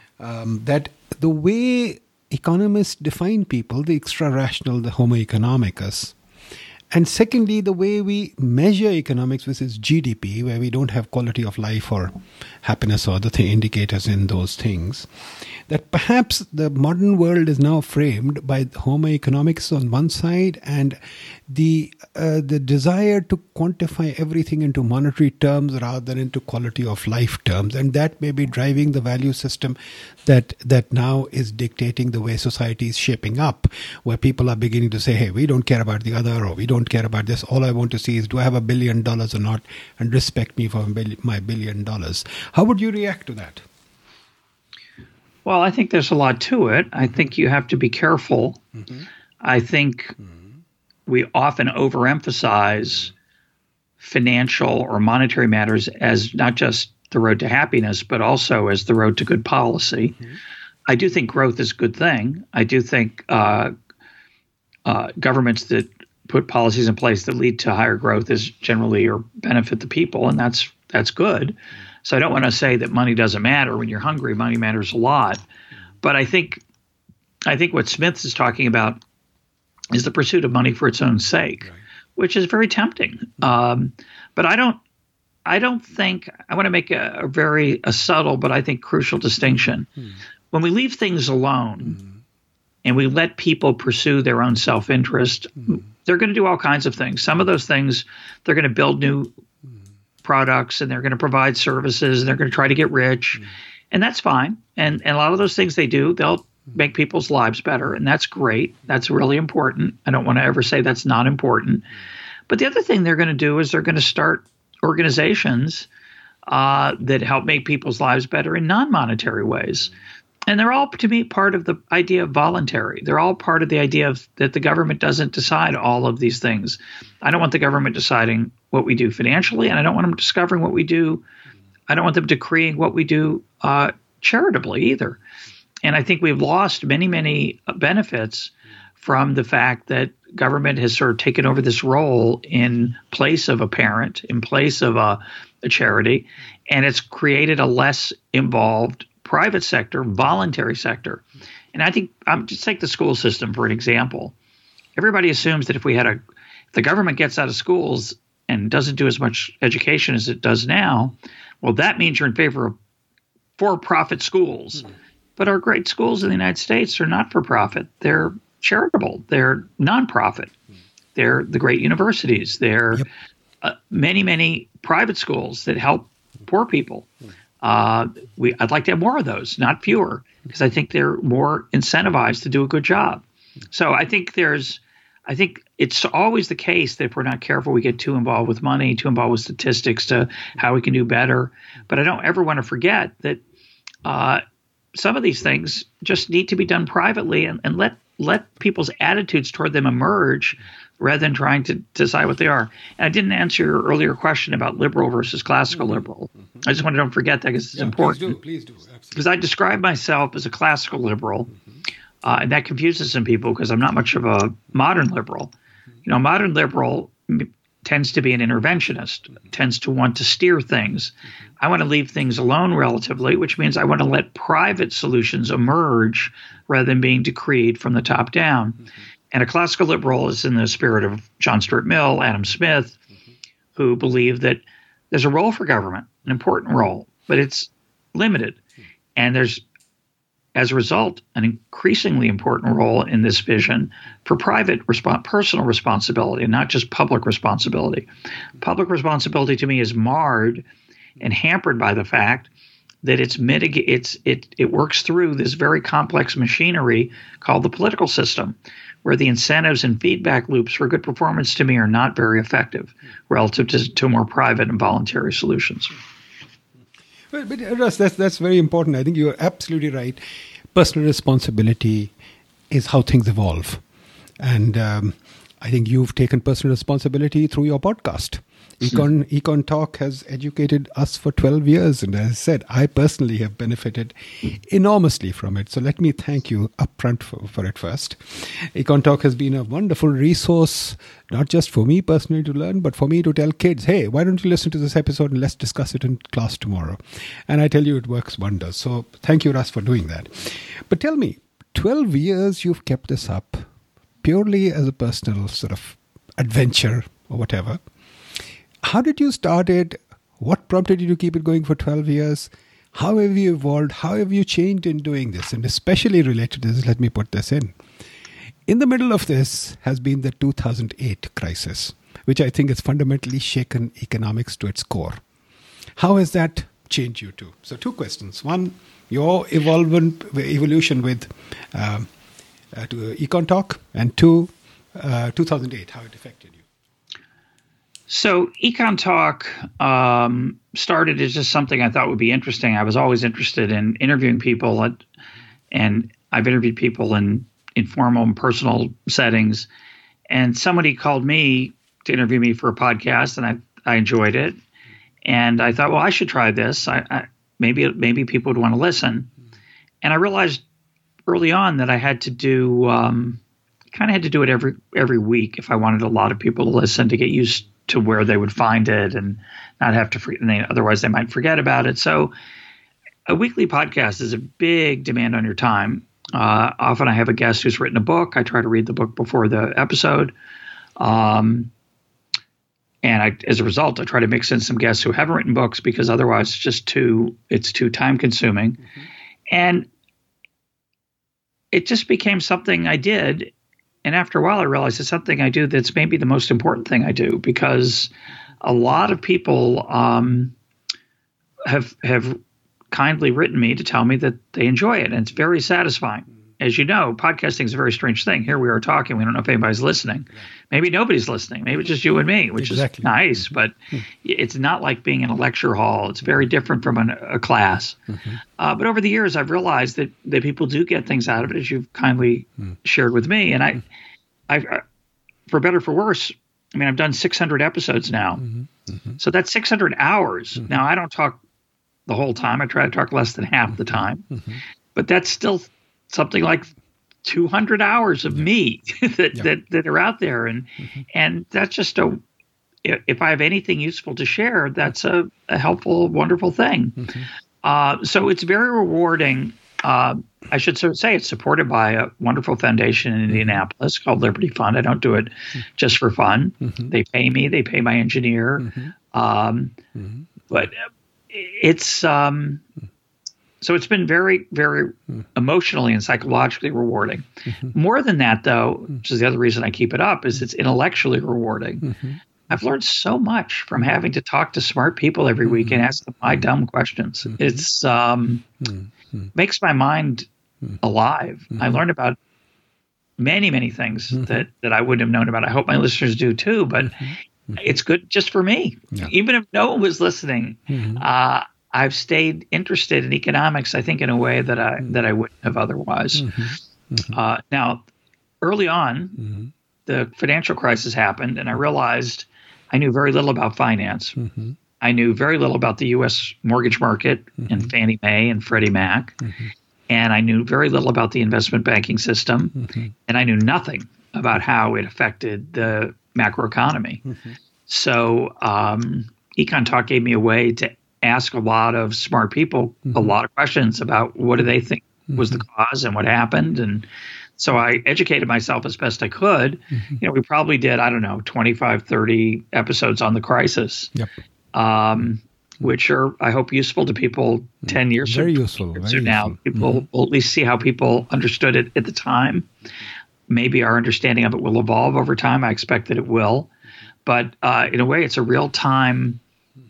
that the way economists define people, the extra-rational, the homo economicus, and secondly, the way we measure economics, which is GDP, where we don't have quality of life or happiness or the indicators in those things, that perhaps the modern world is now framed by homo economicus on one side and the desire to quantify everything into monetary terms rather than into quality of life terms. And that may be driving the value system that now is dictating the way society is shaping up, where people are beginning to say, hey, we don't care about the other, or we don't care about this. All I want to see is, do I have $1 billion or not, and respect me for my $1 billion. How would you react to that? Well, I think there's a lot to it. I think you have to be careful. I think we often overemphasize financial or monetary matters as not just the road to happiness, but also as the road to good policy. Mm-hmm. I do think growth is a good thing. I do think governments that put policies in place that lead to higher growth is generally or benefit the people, and that's good. So I don't want to say that money doesn't matter. When you're hungry, money matters a lot. But I think what Smith is talking about is the pursuit of money for its own sake, right, which is very tempting. But I don't think I want to make a subtle but I think crucial distinction. When we leave things alone and we let people pursue their own self-interest, they're going to do all kinds of things. Some of those things, they're going to build new products and they're going to provide services and they're going to try to get rich. And that's fine. And a lot of those things they do, they'll make people's lives better. And that's great. That's really important. I don't want to ever say that's not important. But the other thing they're going to do is they're going to start organizations that help make people's lives better in non-monetary ways. And they're all, to me, part of the idea of voluntary. They're all part of the idea of that the government doesn't decide all of these things. I don't want the government deciding what we do financially, and I don't want them discovering what we do. I don't want them decreeing what we do charitably either. And I think we've lost many, many benefits from the fact that government has sort of taken over this role in place of a parent, in place of a charity, and it's created a less involved private sector, voluntary sector. And I think just take the school system for an example. Everybody assumes that if the government gets out of schools and doesn't do as much education as it does now, well, that means you're in favor of for-profit schools. But our great schools in the United States are not for profit. They're charitable. They're nonprofit. They're the great universities. They're many, many private schools that help poor people. I'd like to have more of those, not fewer, because I think they're more incentivized to do a good job. So I think it's always the case that if we're not careful, we get too involved with money, too involved with statistics to how we can do better. But I don't ever want to forget that some of these things just need to be done privately and let people's attitudes toward them emerge rather than trying to decide what they are. And I didn't answer your earlier question about liberal versus classical liberal. I just want to don't forget that because it's important. Please do. Because I describe myself as a classical liberal, and that confuses some people because I'm not much of a modern liberal. You know, modern liberal tends to be an interventionist, tends to want to steer things. I want to leave things alone relatively, which means I want to let private solutions emerge rather than being decreed from the top down. And a classical liberal is in the spirit of John Stuart Mill, Adam Smith, who believe that there's a role for government, an important role, but it's limited. And there's, as a result, an increasingly important role in this vision for private personal responsibility, not just public responsibility. Public responsibility to me is marred and hampered by the fact that it works through this very complex machinery called the political system, where the incentives and feedback loops for good performance to me are not very effective relative to more private and voluntary solutions. But Russ, that's very important. I think you're absolutely right. Personal responsibility is how things evolve. And I think you've taken personal responsibility through your podcast. Econ Talk has educated us for 12 years. And as I said, I personally have benefited enormously from it. So let me thank you upfront for it first. Econ Talk has been a wonderful resource, not just for me personally to learn, but for me to tell kids, hey, why don't you listen to this episode and let's discuss it in class tomorrow. And I tell you, it works wonders. So thank you, Russ, for doing that. But tell me, 12 years you've kept this up purely as a personal sort of adventure or whatever. How did you start it? What prompted you to keep it going for 12 years? How have you evolved? How have you changed in doing this? And especially related to this, let me put this in. In the middle of this has been the 2008 crisis, which I think has fundamentally shaken economics to its core. How has that changed you too? So 2 questions. One, your evolution with to Econ Talk, and 2, 2008, how it affected you. So Econ Talk started as just something I thought would be interesting. I was always interested in interviewing people, and I've interviewed people in informal and personal settings. And somebody called me to interview me for a podcast, and I enjoyed it, and I thought, well, I should try this. Maybe people would want to listen, and I realized early on that I had to do kind of had to do it every week if I wanted a lot of people to listen, to get used to where they would find it and not have to otherwise they might forget about it. So a weekly podcast is a big demand on your time. Often I have a guest who's written a book. I try to read the book before the episode. And as a result, I try to mix in some guests who haven't written books, because otherwise it's too time consuming. Mm-hmm. And it just became something I did. And after a while, I realized it's something I do that's maybe the most important thing I do, because a lot of people have kindly written me to tell me that they enjoy it, and it's very satisfying. As you know, podcasting is a very strange thing. Here we are talking. We don't know if anybody's listening. Maybe nobody's listening. Maybe it's just you and me, which is nice. But it's not like being in a lecture hall. It's very different from a class. Mm-hmm. But over the years, I've realized that people do get things out of it, as you've kindly shared with me. And I, for better or for worse, I mean, I've done 600 episodes now. Mm-hmm. Mm-hmm. So that's 600 hours. Mm-hmm. Now, I don't talk the whole time. I try to talk less than half the time. Mm-hmm. But that's still something like 200 hours of me that are out there. And that's just if I have anything useful to share, that's a helpful, wonderful thing. Mm-hmm. So it's very rewarding. I should say it's supported by a wonderful foundation in Indianapolis called Liberty Fund. I don't do it just for fun. Mm-hmm. They pay me. They pay my engineer. Mm-hmm. But it's so it's been very, very emotionally and psychologically rewarding. Mm-hmm. More than that, though, which is the other reason I keep it up, is it's intellectually rewarding. Mm-hmm. I've learned so much from having to talk to smart people every week and ask them my dumb questions. Mm-hmm. It's makes my mind alive. Mm-hmm. I learned about many, many things that I wouldn't have known about. I hope my listeners do too, but it's good just for me. Yeah. Even if no one was listening, I've stayed interested in economics, I think, in a way that I wouldn't have otherwise. Mm-hmm. Mm-hmm. Now, early on, the financial crisis happened, and I realized I knew very little about finance. Mm-hmm. I knew very little about the U.S. mortgage market and Fannie Mae and Freddie Mac. Mm-hmm. And I knew very little about the investment banking system. Mm-hmm. And I knew nothing about how it affected the macroeconomy. Mm-hmm. So Econ Talk gave me a way to ask a lot of smart people a lot of questions about what do they think was the cause and what happened. And so I educated myself as best I could. Mm-hmm. You know, we probably did, 25, 30 episodes on the crisis, which are, I hope, useful to people 10 years Very useful. Very now. Useful. People will at least see how people understood it at the time. Maybe our understanding of it will evolve over time. I expect that it will. But in a way, it's a real-time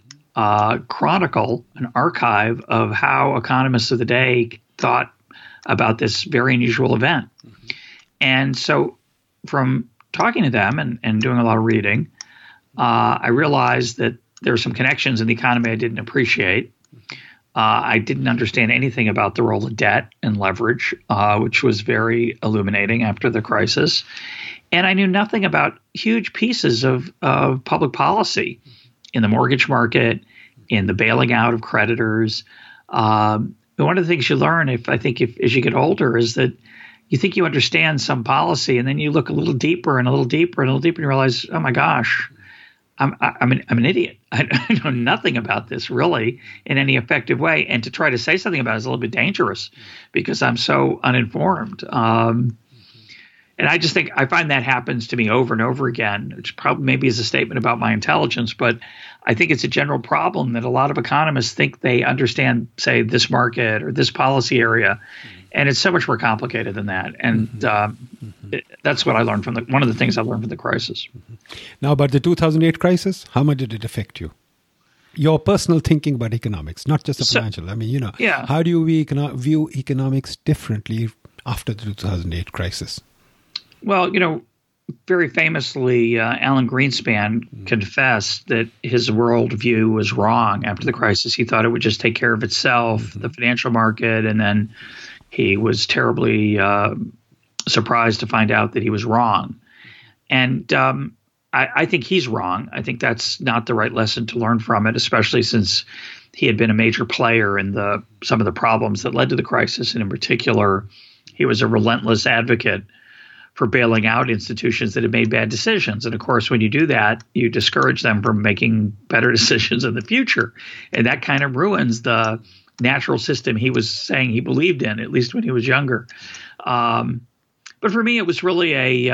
chronicle, an archive of how economists of the day thought about this very unusual event. And so from talking to them and doing a lot of reading, I realized that there were some connections in the economy I didn't appreciate. I didn't understand anything about the role of debt and leverage, which was very illuminating after the crisis. And I knew nothing about huge pieces of public policy in the mortgage market, in the bailing out of creditors. One of the things you learn, as you get older, is that you think you understand some policy, and then you look a little deeper and a little deeper and a little deeper, and you realize, oh my gosh, I'm an idiot. I know nothing about this really in any effective way. And to try to say something about it is a little bit dangerous because I'm so uninformed. And I just think I find that happens to me over and over again, which probably maybe is a statement about my intelligence, but I think it's a general problem that a lot of economists think they understand, say, this market or this policy area, and it's so much more complicated than that. And that's what I learned from one of the things I learned from the crisis. Now, about the 2008 crisis, how much did it affect you? Your personal thinking about economics, not just the financial. I mean, how do you view economics differently after the 2008 crisis? Well, very famously, Alan Greenspan confessed that his worldview was wrong after the crisis. He thought it would just take care of itself, the financial market, and then he was terribly surprised to find out that he was wrong. And I think he's wrong. I think that's not the right lesson to learn from it, especially since he had been a major player in some of the problems that led to the crisis. And in particular, he was a relentless advocate for bailing out institutions that had made bad decisions. And of course, when you do that, you discourage them from making better decisions in the future. And that kind of ruins the natural system he was saying he believed in, at least when he was younger. But for me, it was really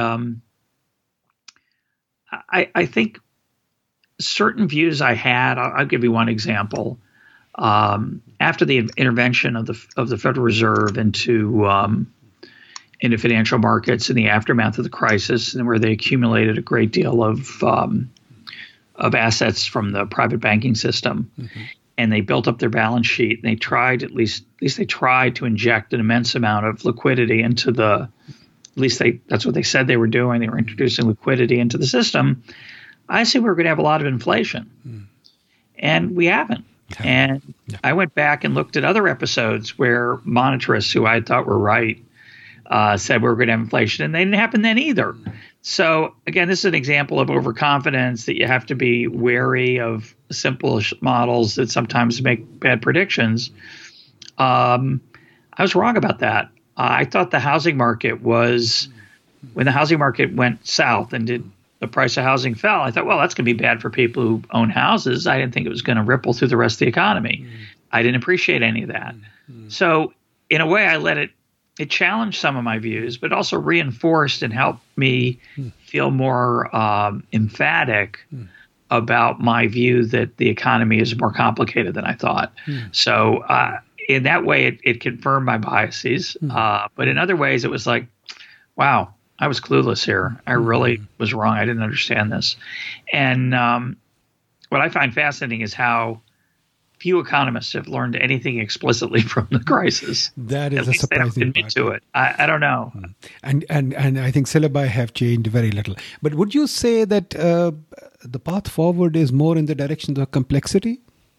I think certain views I had. I'll give you one example. After the intervention of the Federal Reserve into financial markets in the aftermath of the crisis, and where they accumulated a great deal of assets from the private banking system, and they built up their balance sheet, and they tried at least they tried to inject an immense amount of liquidity into the. At least that's what they said they were doing. They were introducing liquidity into the system. I said we were going to have a lot of inflation, and we haven't. And I went back and looked at other episodes where monetarists who I thought were right said we were going to have inflation, and they didn't happen then either. So again, this is an example of overconfidence, that you have to be wary of simple models that sometimes make bad predictions. I was wrong about that. I thought the housing market was, when the housing market went south and the price of housing fell, I thought, well, that's going to be bad for people who own houses. I didn't think it was going to ripple through the rest of the economy. I didn't appreciate any of that. So in a way, I let it challenged some of my views, but also reinforced and helped me feel more emphatic about my view that the economy is more complicated than I thought. So in that way, it confirmed my biases. But in other ways, it was like, wow, I was clueless here. I really was wrong. I didn't understand this. And what I find fascinating is how few economists have learned anything explicitly from the crisis. That is a surprising part. To it. I don't know. And I think syllabi have changed very little. But would you say that the path forward is more in the direction of complexity?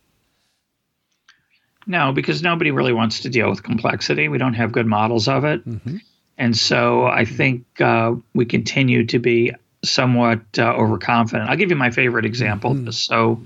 No, because nobody really wants to deal with complexity. We don't have good models of it. And so I think we continue to be somewhat overconfident. I'll give you my favorite example. So,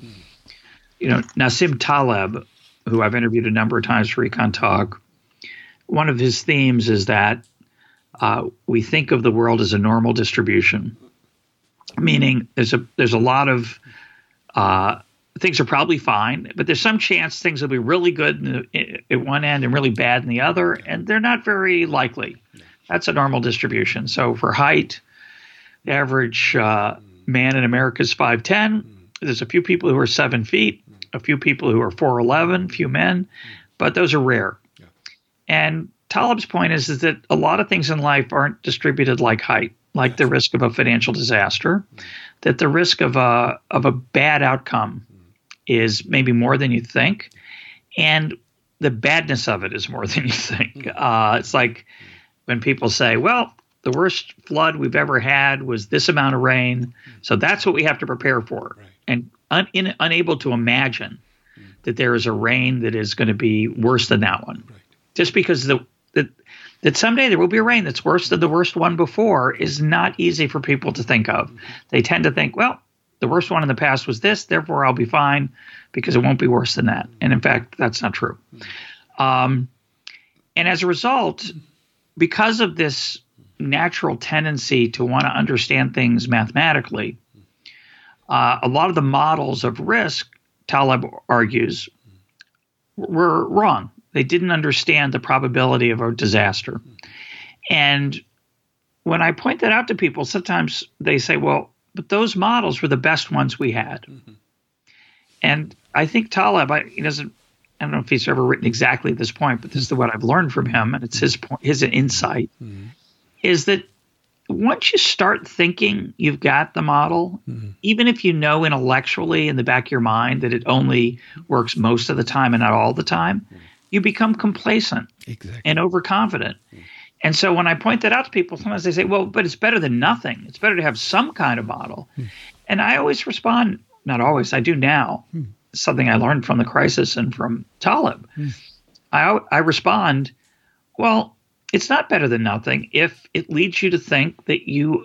Nassim Taleb, who I've interviewed a number of times for Econ Talk, one of his themes is that we think of the world as a normal distribution, meaning there's a lot of things are probably fine, but there's some chance things will be really good at one end and really bad in the other, and they're not very likely. That's a normal distribution. So for height, the average man in America is 5'10". There's a few people who are 7 feet, a few people who are 4'11", few men, but those are rare. And Taleb's point is that a lot of things in life aren't distributed like height, like the risk of a financial disaster, that the risk of a bad outcome is maybe more than you think, and the badness of it is more than you think. It's like when people say, well, the worst flood we've ever had was this amount of rain, so that's what we have to prepare for. And unable to imagine that there is a rain that is going to be worse than that one. Just because that someday there will be a rain that's worse than the worst one before is not easy for people to think of. They tend to think, well, the worst one in the past was this, therefore I'll be fine because it won't be worse than that. And in fact, that's not true. And as a result, because of this natural tendency to want to understand things mathematically, a lot of the models of risk, Taleb argues, were wrong. They didn't understand the probability of a disaster. And when I point that out to people, sometimes they say, well, but those models were the best ones we had. And I think Taleb, I don't know if he's ever written exactly this point, but this is what I've learned from him, and it's his point, his insight, is that once you start thinking you've got the model, even if you know intellectually in the back of your mind that it only works most of the time and not all the time, you become complacent and overconfident. And so when I point that out to people, sometimes they say, well, but it's better than nothing. It's better to have some kind of model. And I always respond, not always, I do now. It's something I learned from the crisis and from Taleb. I respond, well, it's not better than nothing if it leads you to think that you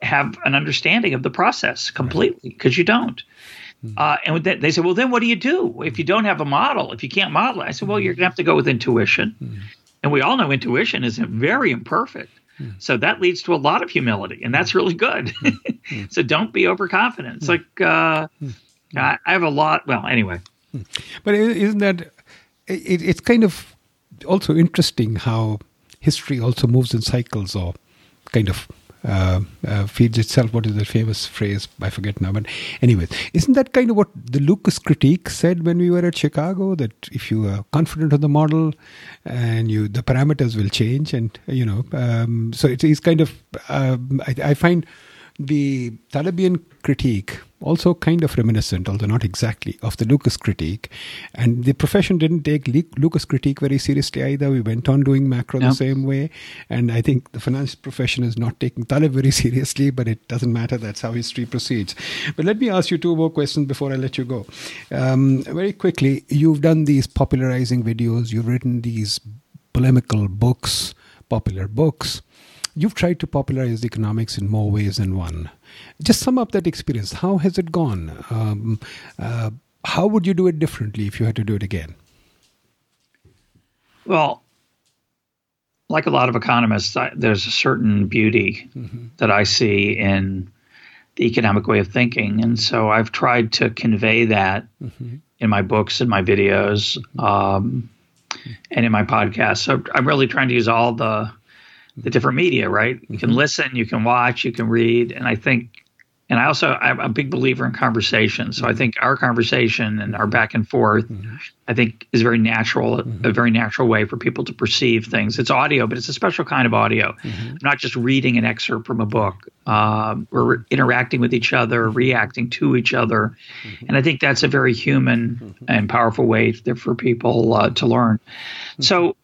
have an understanding of the process completely, because you don't. And they said, well, then what do you do if you don't have a model? If you can't model it? I said, well, you're going to have to go with intuition. And we all know intuition is very imperfect. So that leads to a lot of humility, and that's really good. So don't be overconfident. It's like I have a lot. Well, anyway. But isn't that it's kind of also interesting how history also moves in cycles, or kind of feeds itself. What is the famous phrase? I forget now. But anyways, isn't that kind of what the Lucas critique said when we were at Chicago? That if you are confident of the model, and the parameters will change, and so it is kind of. I find the Talibian critique also kind of reminiscent, although not exactly, of the Lucas critique. And the profession didn't take Lucas critique very seriously either. We went on doing macro the same way. And I think the finance profession is not taking Talib very seriously, but it doesn't matter. That's how history proceeds. But let me ask you two more questions before I let you go. Very quickly, you've done these popularizing videos. You've written these polemical books, popular books. You've tried to popularize economics in more ways than one. Just sum up that experience. How has it gone? How would you do it differently if you had to do it again? Well, like a lot of economists, there's a certain beauty that I see in the economic way of thinking. And so I've tried to convey that in my books and my videos and in my podcast. So I'm really trying to use all the different media, right? You can listen, you can watch, you can read. And I'm a big believer in conversation. So I think our conversation and our back and forth, I think is very natural, a very natural way for people to perceive things. It's audio, but it's a special kind of audio. I'm not just reading an excerpt from a book. We're interacting with each other, reacting to each other. And I think that's a very human and powerful way for people to learn. So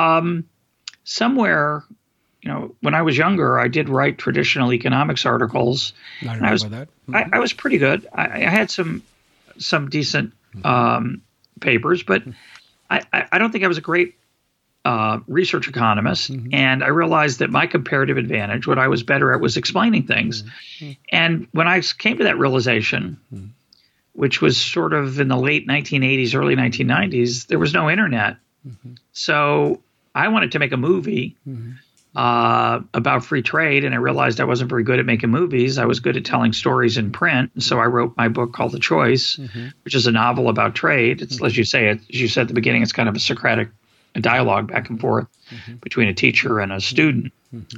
somewhere, when I was younger, I did write traditional economics articles. I remember that. I was pretty good. I had some decent papers, but I don't think I was a great research economist. And I realized that my comparative advantage, what I was better at, was explaining things. And when I came to that realization, which was sort of in the late 1980s, early 1990s, there was no internet. So I wanted to make a movie about free trade, and I realized I wasn't very good at making movies. I was good at telling stories in print, so I wrote my book called The Choice, which is a novel about trade. It's, as you said at the beginning, it's kind of a Socratic dialogue back and forth between a teacher and a student.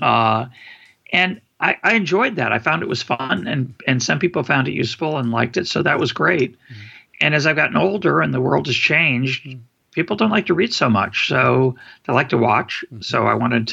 And I enjoyed that. I found it was fun, and some people found it useful and liked it, so that was great. And as I've gotten older and the world has changed, people don't like to read so much, so they like to watch. So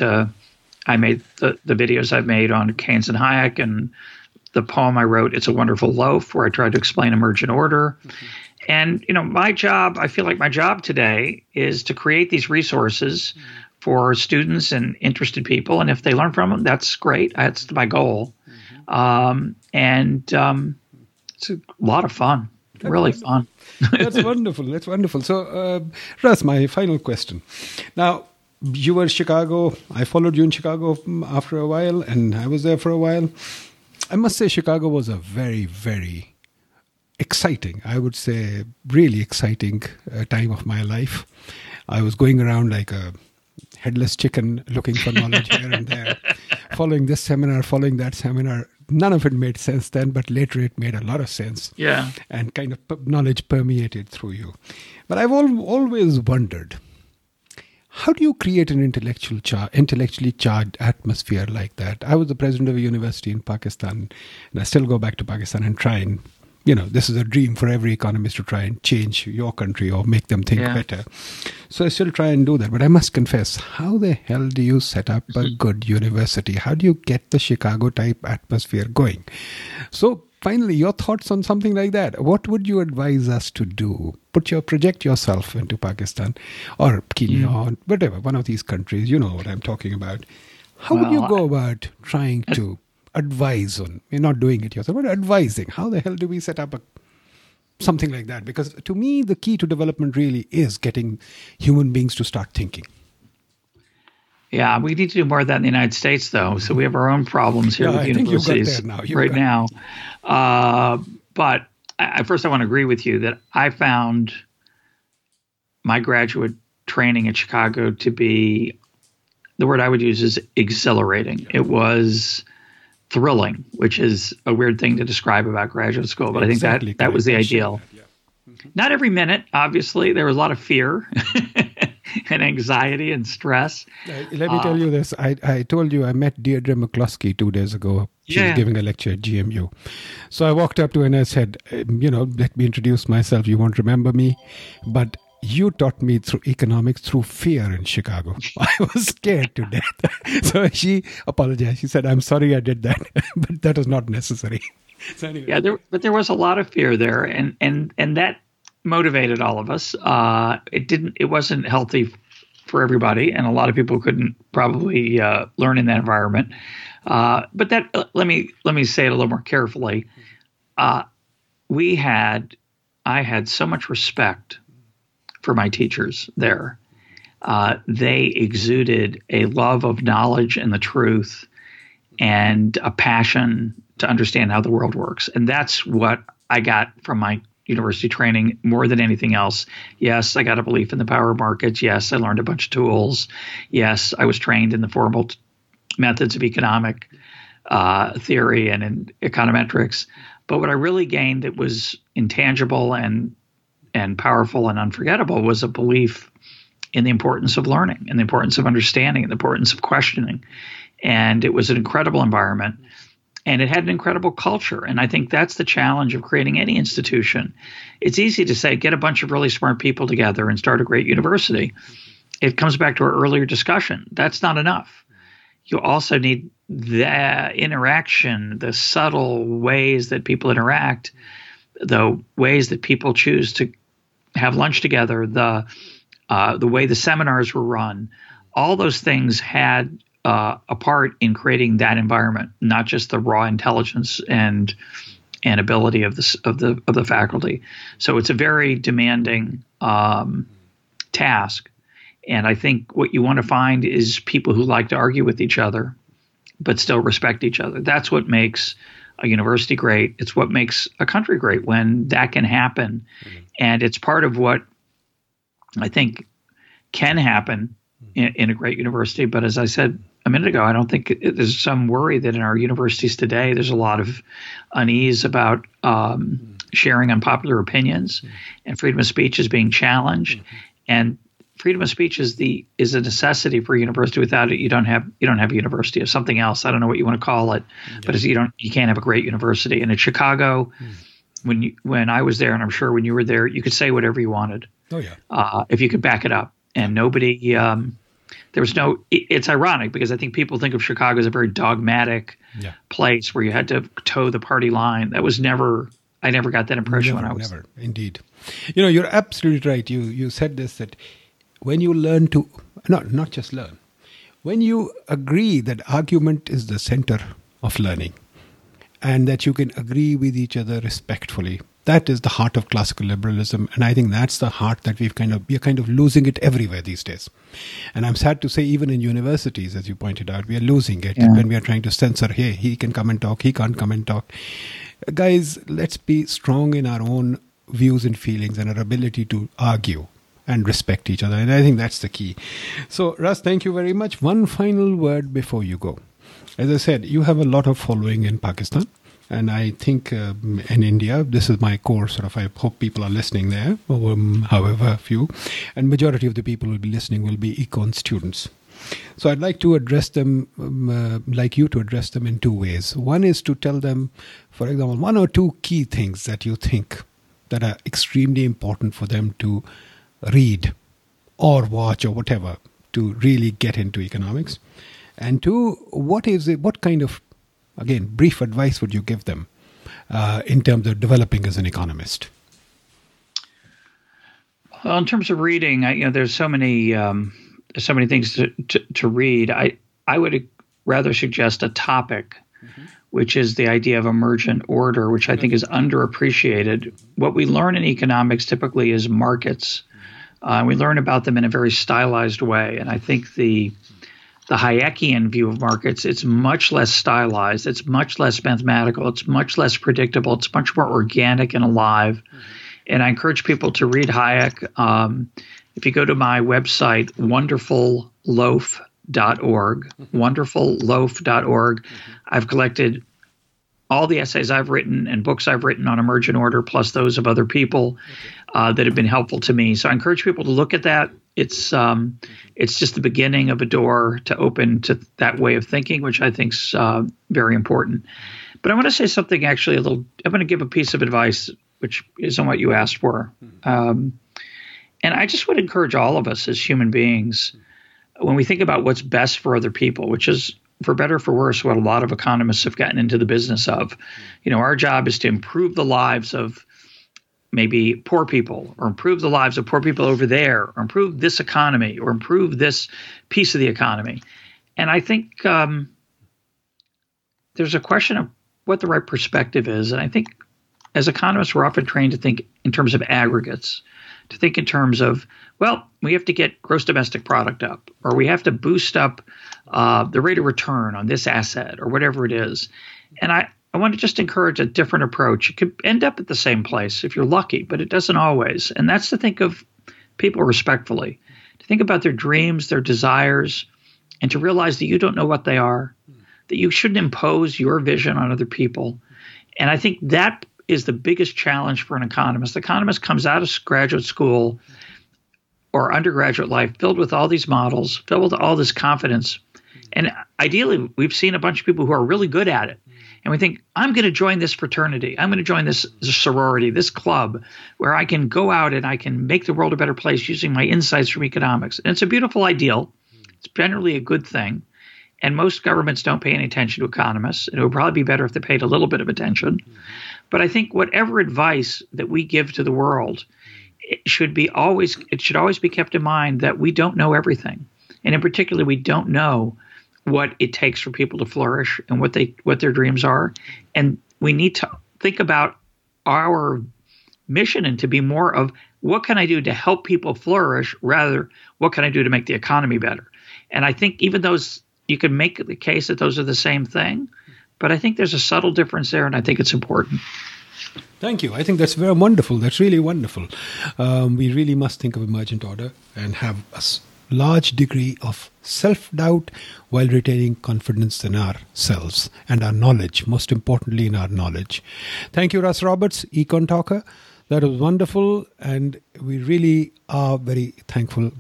I made the videos I've made on Keynes and Hayek, and the poem I wrote, It's a Wonderful Loaf, where I tried to explain emergent order. And, my job, I feel like my job today is to create these resources for students and interested people. And if they learn from them, that's great. That's my goal. It's a lot of fun, really fun. That's wonderful. That's wonderful. So, Russ, my final question. Now, you were in Chicago. I followed you in Chicago after a while, and I was there for a while. I must say Chicago was a very, very exciting, I would say really exciting time of my life. I was going around like a headless chicken looking for knowledge here and there, following this seminar, following that seminar. None of it made sense then, but later it made a lot of sense. Yeah. And kind of knowledge permeated through you. But I've always wondered, how do you create an intellectually charged atmosphere like that? I was the president of a university in Pakistan, and I still go back to Pakistan and try and, this is a dream for every economist to try and change your country or make them think better. So I still try and do that. But I must confess, how the hell do you set up a good university? How do you get the Chicago type atmosphere going? So finally, your thoughts on something like that. What would you advise us to do? Project yourself into Pakistan or Kenya or whatever, one of these countries. You know what I'm talking about. How would you go about trying to advise on, you're not doing it yourself, but advising? How the hell do we set up something like that? Because to me, the key to development really is getting human beings to start thinking. Yeah, we need to do more of that in the United States, though. So we have our own problems here with universities right now. But first, I want to agree with you that I found my graduate training at Chicago to be, the word I would use is exhilarating. It was thrilling, which is a weird thing to describe about graduate school, but I think that was the ideal. Not every minute, obviously. There was a lot of fear and anxiety and stress. Let me tell you this. I told you I met Deirdre McCloskey 2 days ago. She was giving a lecture at GMU. So I walked up to her and I said, let me introduce myself. You won't remember me, but you taught me through economics through fear in Chicago. I was scared to death. So she apologized. She said, I'm sorry I did that, but that was not necessary. So anyway. Yeah, but there was a lot of fear there, and that motivated all of us. It wasn't healthy for everybody, and a lot of people couldn't probably learn in that environment. But that let me say it a little more carefully. I had so much respect for my teachers there. They exuded a love of knowledge and the truth and a passion to understand how the world works. And that's what I got from my university training more than anything else. Yes, I got a belief in the power of markets. Yes, I learned a bunch of tools. Yes, I was trained in the formal methods of economic theory and in econometrics. But what I really gained that was intangible and powerful and unforgettable was a belief in the importance of learning and the importance of understanding and the importance of questioning. And it was an incredible environment, and it had an incredible culture. And I think that's the challenge of creating any institution. It's easy to say, get a bunch of really smart people together and start a great university. It comes back to our earlier discussion. That's not enough. You also need the interaction, the subtle ways that people interact, the ways that people choose to have lunch together, the way the seminars were run. All those things had a part in creating that environment, not just the raw intelligence and ability of the faculty. So it's a very demanding task. And I think what you want to find is people who like to argue with each other, but still respect each other. That's what makes a university great. It's what makes a country great when that can happen. Mm-hmm. And it's part of what I think can happen in a great university. But as I said a minute ago, I don't think there's some worry that in our universities today, there's a lot of unease about sharing unpopular opinions, and freedom of speech is being challenged. Mm-hmm. And freedom of speech is a necessity for a university. Without it, you don't have a university. It's something else. I don't know what you want to call it, but you can't have a great university. And in Chicago, when I was there, and I'm sure when you were there, you could say whatever you wanted. Oh yeah. If you could back it up, and nobody. There was no. It's ironic because I think people think of Chicago as a very dogmatic place where you had to toe the party line. That was never. I never got that impression when I was there. Indeed. You're absolutely right. You said this, that when you learn to, not just learn, when you agree that argument is the center of learning and that you can agree with each other respectfully, that is the heart of classical liberalism. And I think that's the heart that we're kind of losing it everywhere these days. And I'm sad to say, even in universities, as you pointed out, we are losing it when we are trying to censor, hey, he can come and talk, he can't come and talk. Guys, let's be strong in our own views and feelings and our ability to argue and respect each other. And I think that's the key. So, Russ, thank you very much. One final word before you go. As I said, you have a lot of following in Pakistan. And I think in India, this is my core sort of, I hope people are listening there, however few. And majority of the people who will be listening will be econ students. So I'd like to address them, like you to address them in two ways. One is to tell them, for example, one or two key things that you think that are extremely important for them to read or watch or whatever to really get into economics. And two, what kind of, again, brief advice would you give them in terms of developing as an economist? Well, in terms of reading, there's so many things to read. I would rather suggest a topic, which is the idea of emergent order, which I think is underappreciated. What we learn in economics typically is markets. We learn about them in a very stylized way. And I think the the Hayekian view of markets, it's much less stylized, it's much less mathematical, it's much less predictable, it's much more organic and alive. Mm-hmm. And I encourage people to read Hayek. If you go to my website, wonderfulloaf.org, wonderfulloaf.org, I've collected all the essays I've written and books I've written on emergent order, plus those of other people that have been helpful to me. So I encourage people to look at that. It's just the beginning of a door to open to that way of thinking, which I think is very important. But I want to say something actually I'm going to give a piece of advice, which isn't what you asked for. And I just would encourage all of us as human beings, when we think about what's best for other people, which is, for better or for worse, what a lot of economists have gotten into the business of. Our job is to improve the lives of maybe poor people, or improve the lives of poor people over there, or improve this economy, or improve this piece of the economy. And I think there's a question of what the right perspective is. And I think as economists, we're often trained to think in terms of aggregates, to think in terms of, well, we have to get gross domestic product up, or we have to boost up the rate of return on this asset, or whatever it is. And I want to just encourage a different approach. It could end up at the same place if you're lucky, but it doesn't always. And that's to think of people respectfully, to think about their dreams, their desires, and to realize that you don't know what they are, that you shouldn't impose your vision on other people. And I think that is the biggest challenge for an economist. The economist comes out of graduate school or undergraduate life filled with all these models, filled with all this confidence. And ideally, we've seen a bunch of people who are really good at it. And we think, I'm going to join this fraternity. I'm going to join this sorority, this club, where I can go out and I can make the world a better place using my insights from economics. And it's a beautiful ideal. It's generally a good thing. And most governments don't pay any attention to economists. And it would probably be better if they paid a little bit of attention. But I think whatever advice that we give to the world, it should always be kept in mind that we don't know everything. And in particular, we don't know what it takes for people to flourish and what their dreams are. And we need to think about our mission and to be more of, what can I do to help people flourish, rather what can I do to make the economy better? And I think even those, you can make the case that those are the same thing, but I think there's a subtle difference there, and I think it's important. Thank you. I think that's very wonderful. That's really wonderful. We really must think of emergent order and have a large degree of self-doubt while retaining confidence in ourselves and our knowledge, most importantly in our knowledge. Thank you, Russ Roberts, Econ Talker. That was wonderful, and we really are very thankful,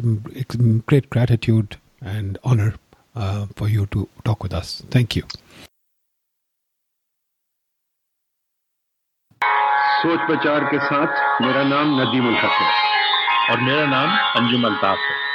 great gratitude and honor for you to talk with us. Thank you. सोच विचार के साथ मेरा नाम नदीम उल हक है और मेरा नाम अंजुम अल्ताफ है।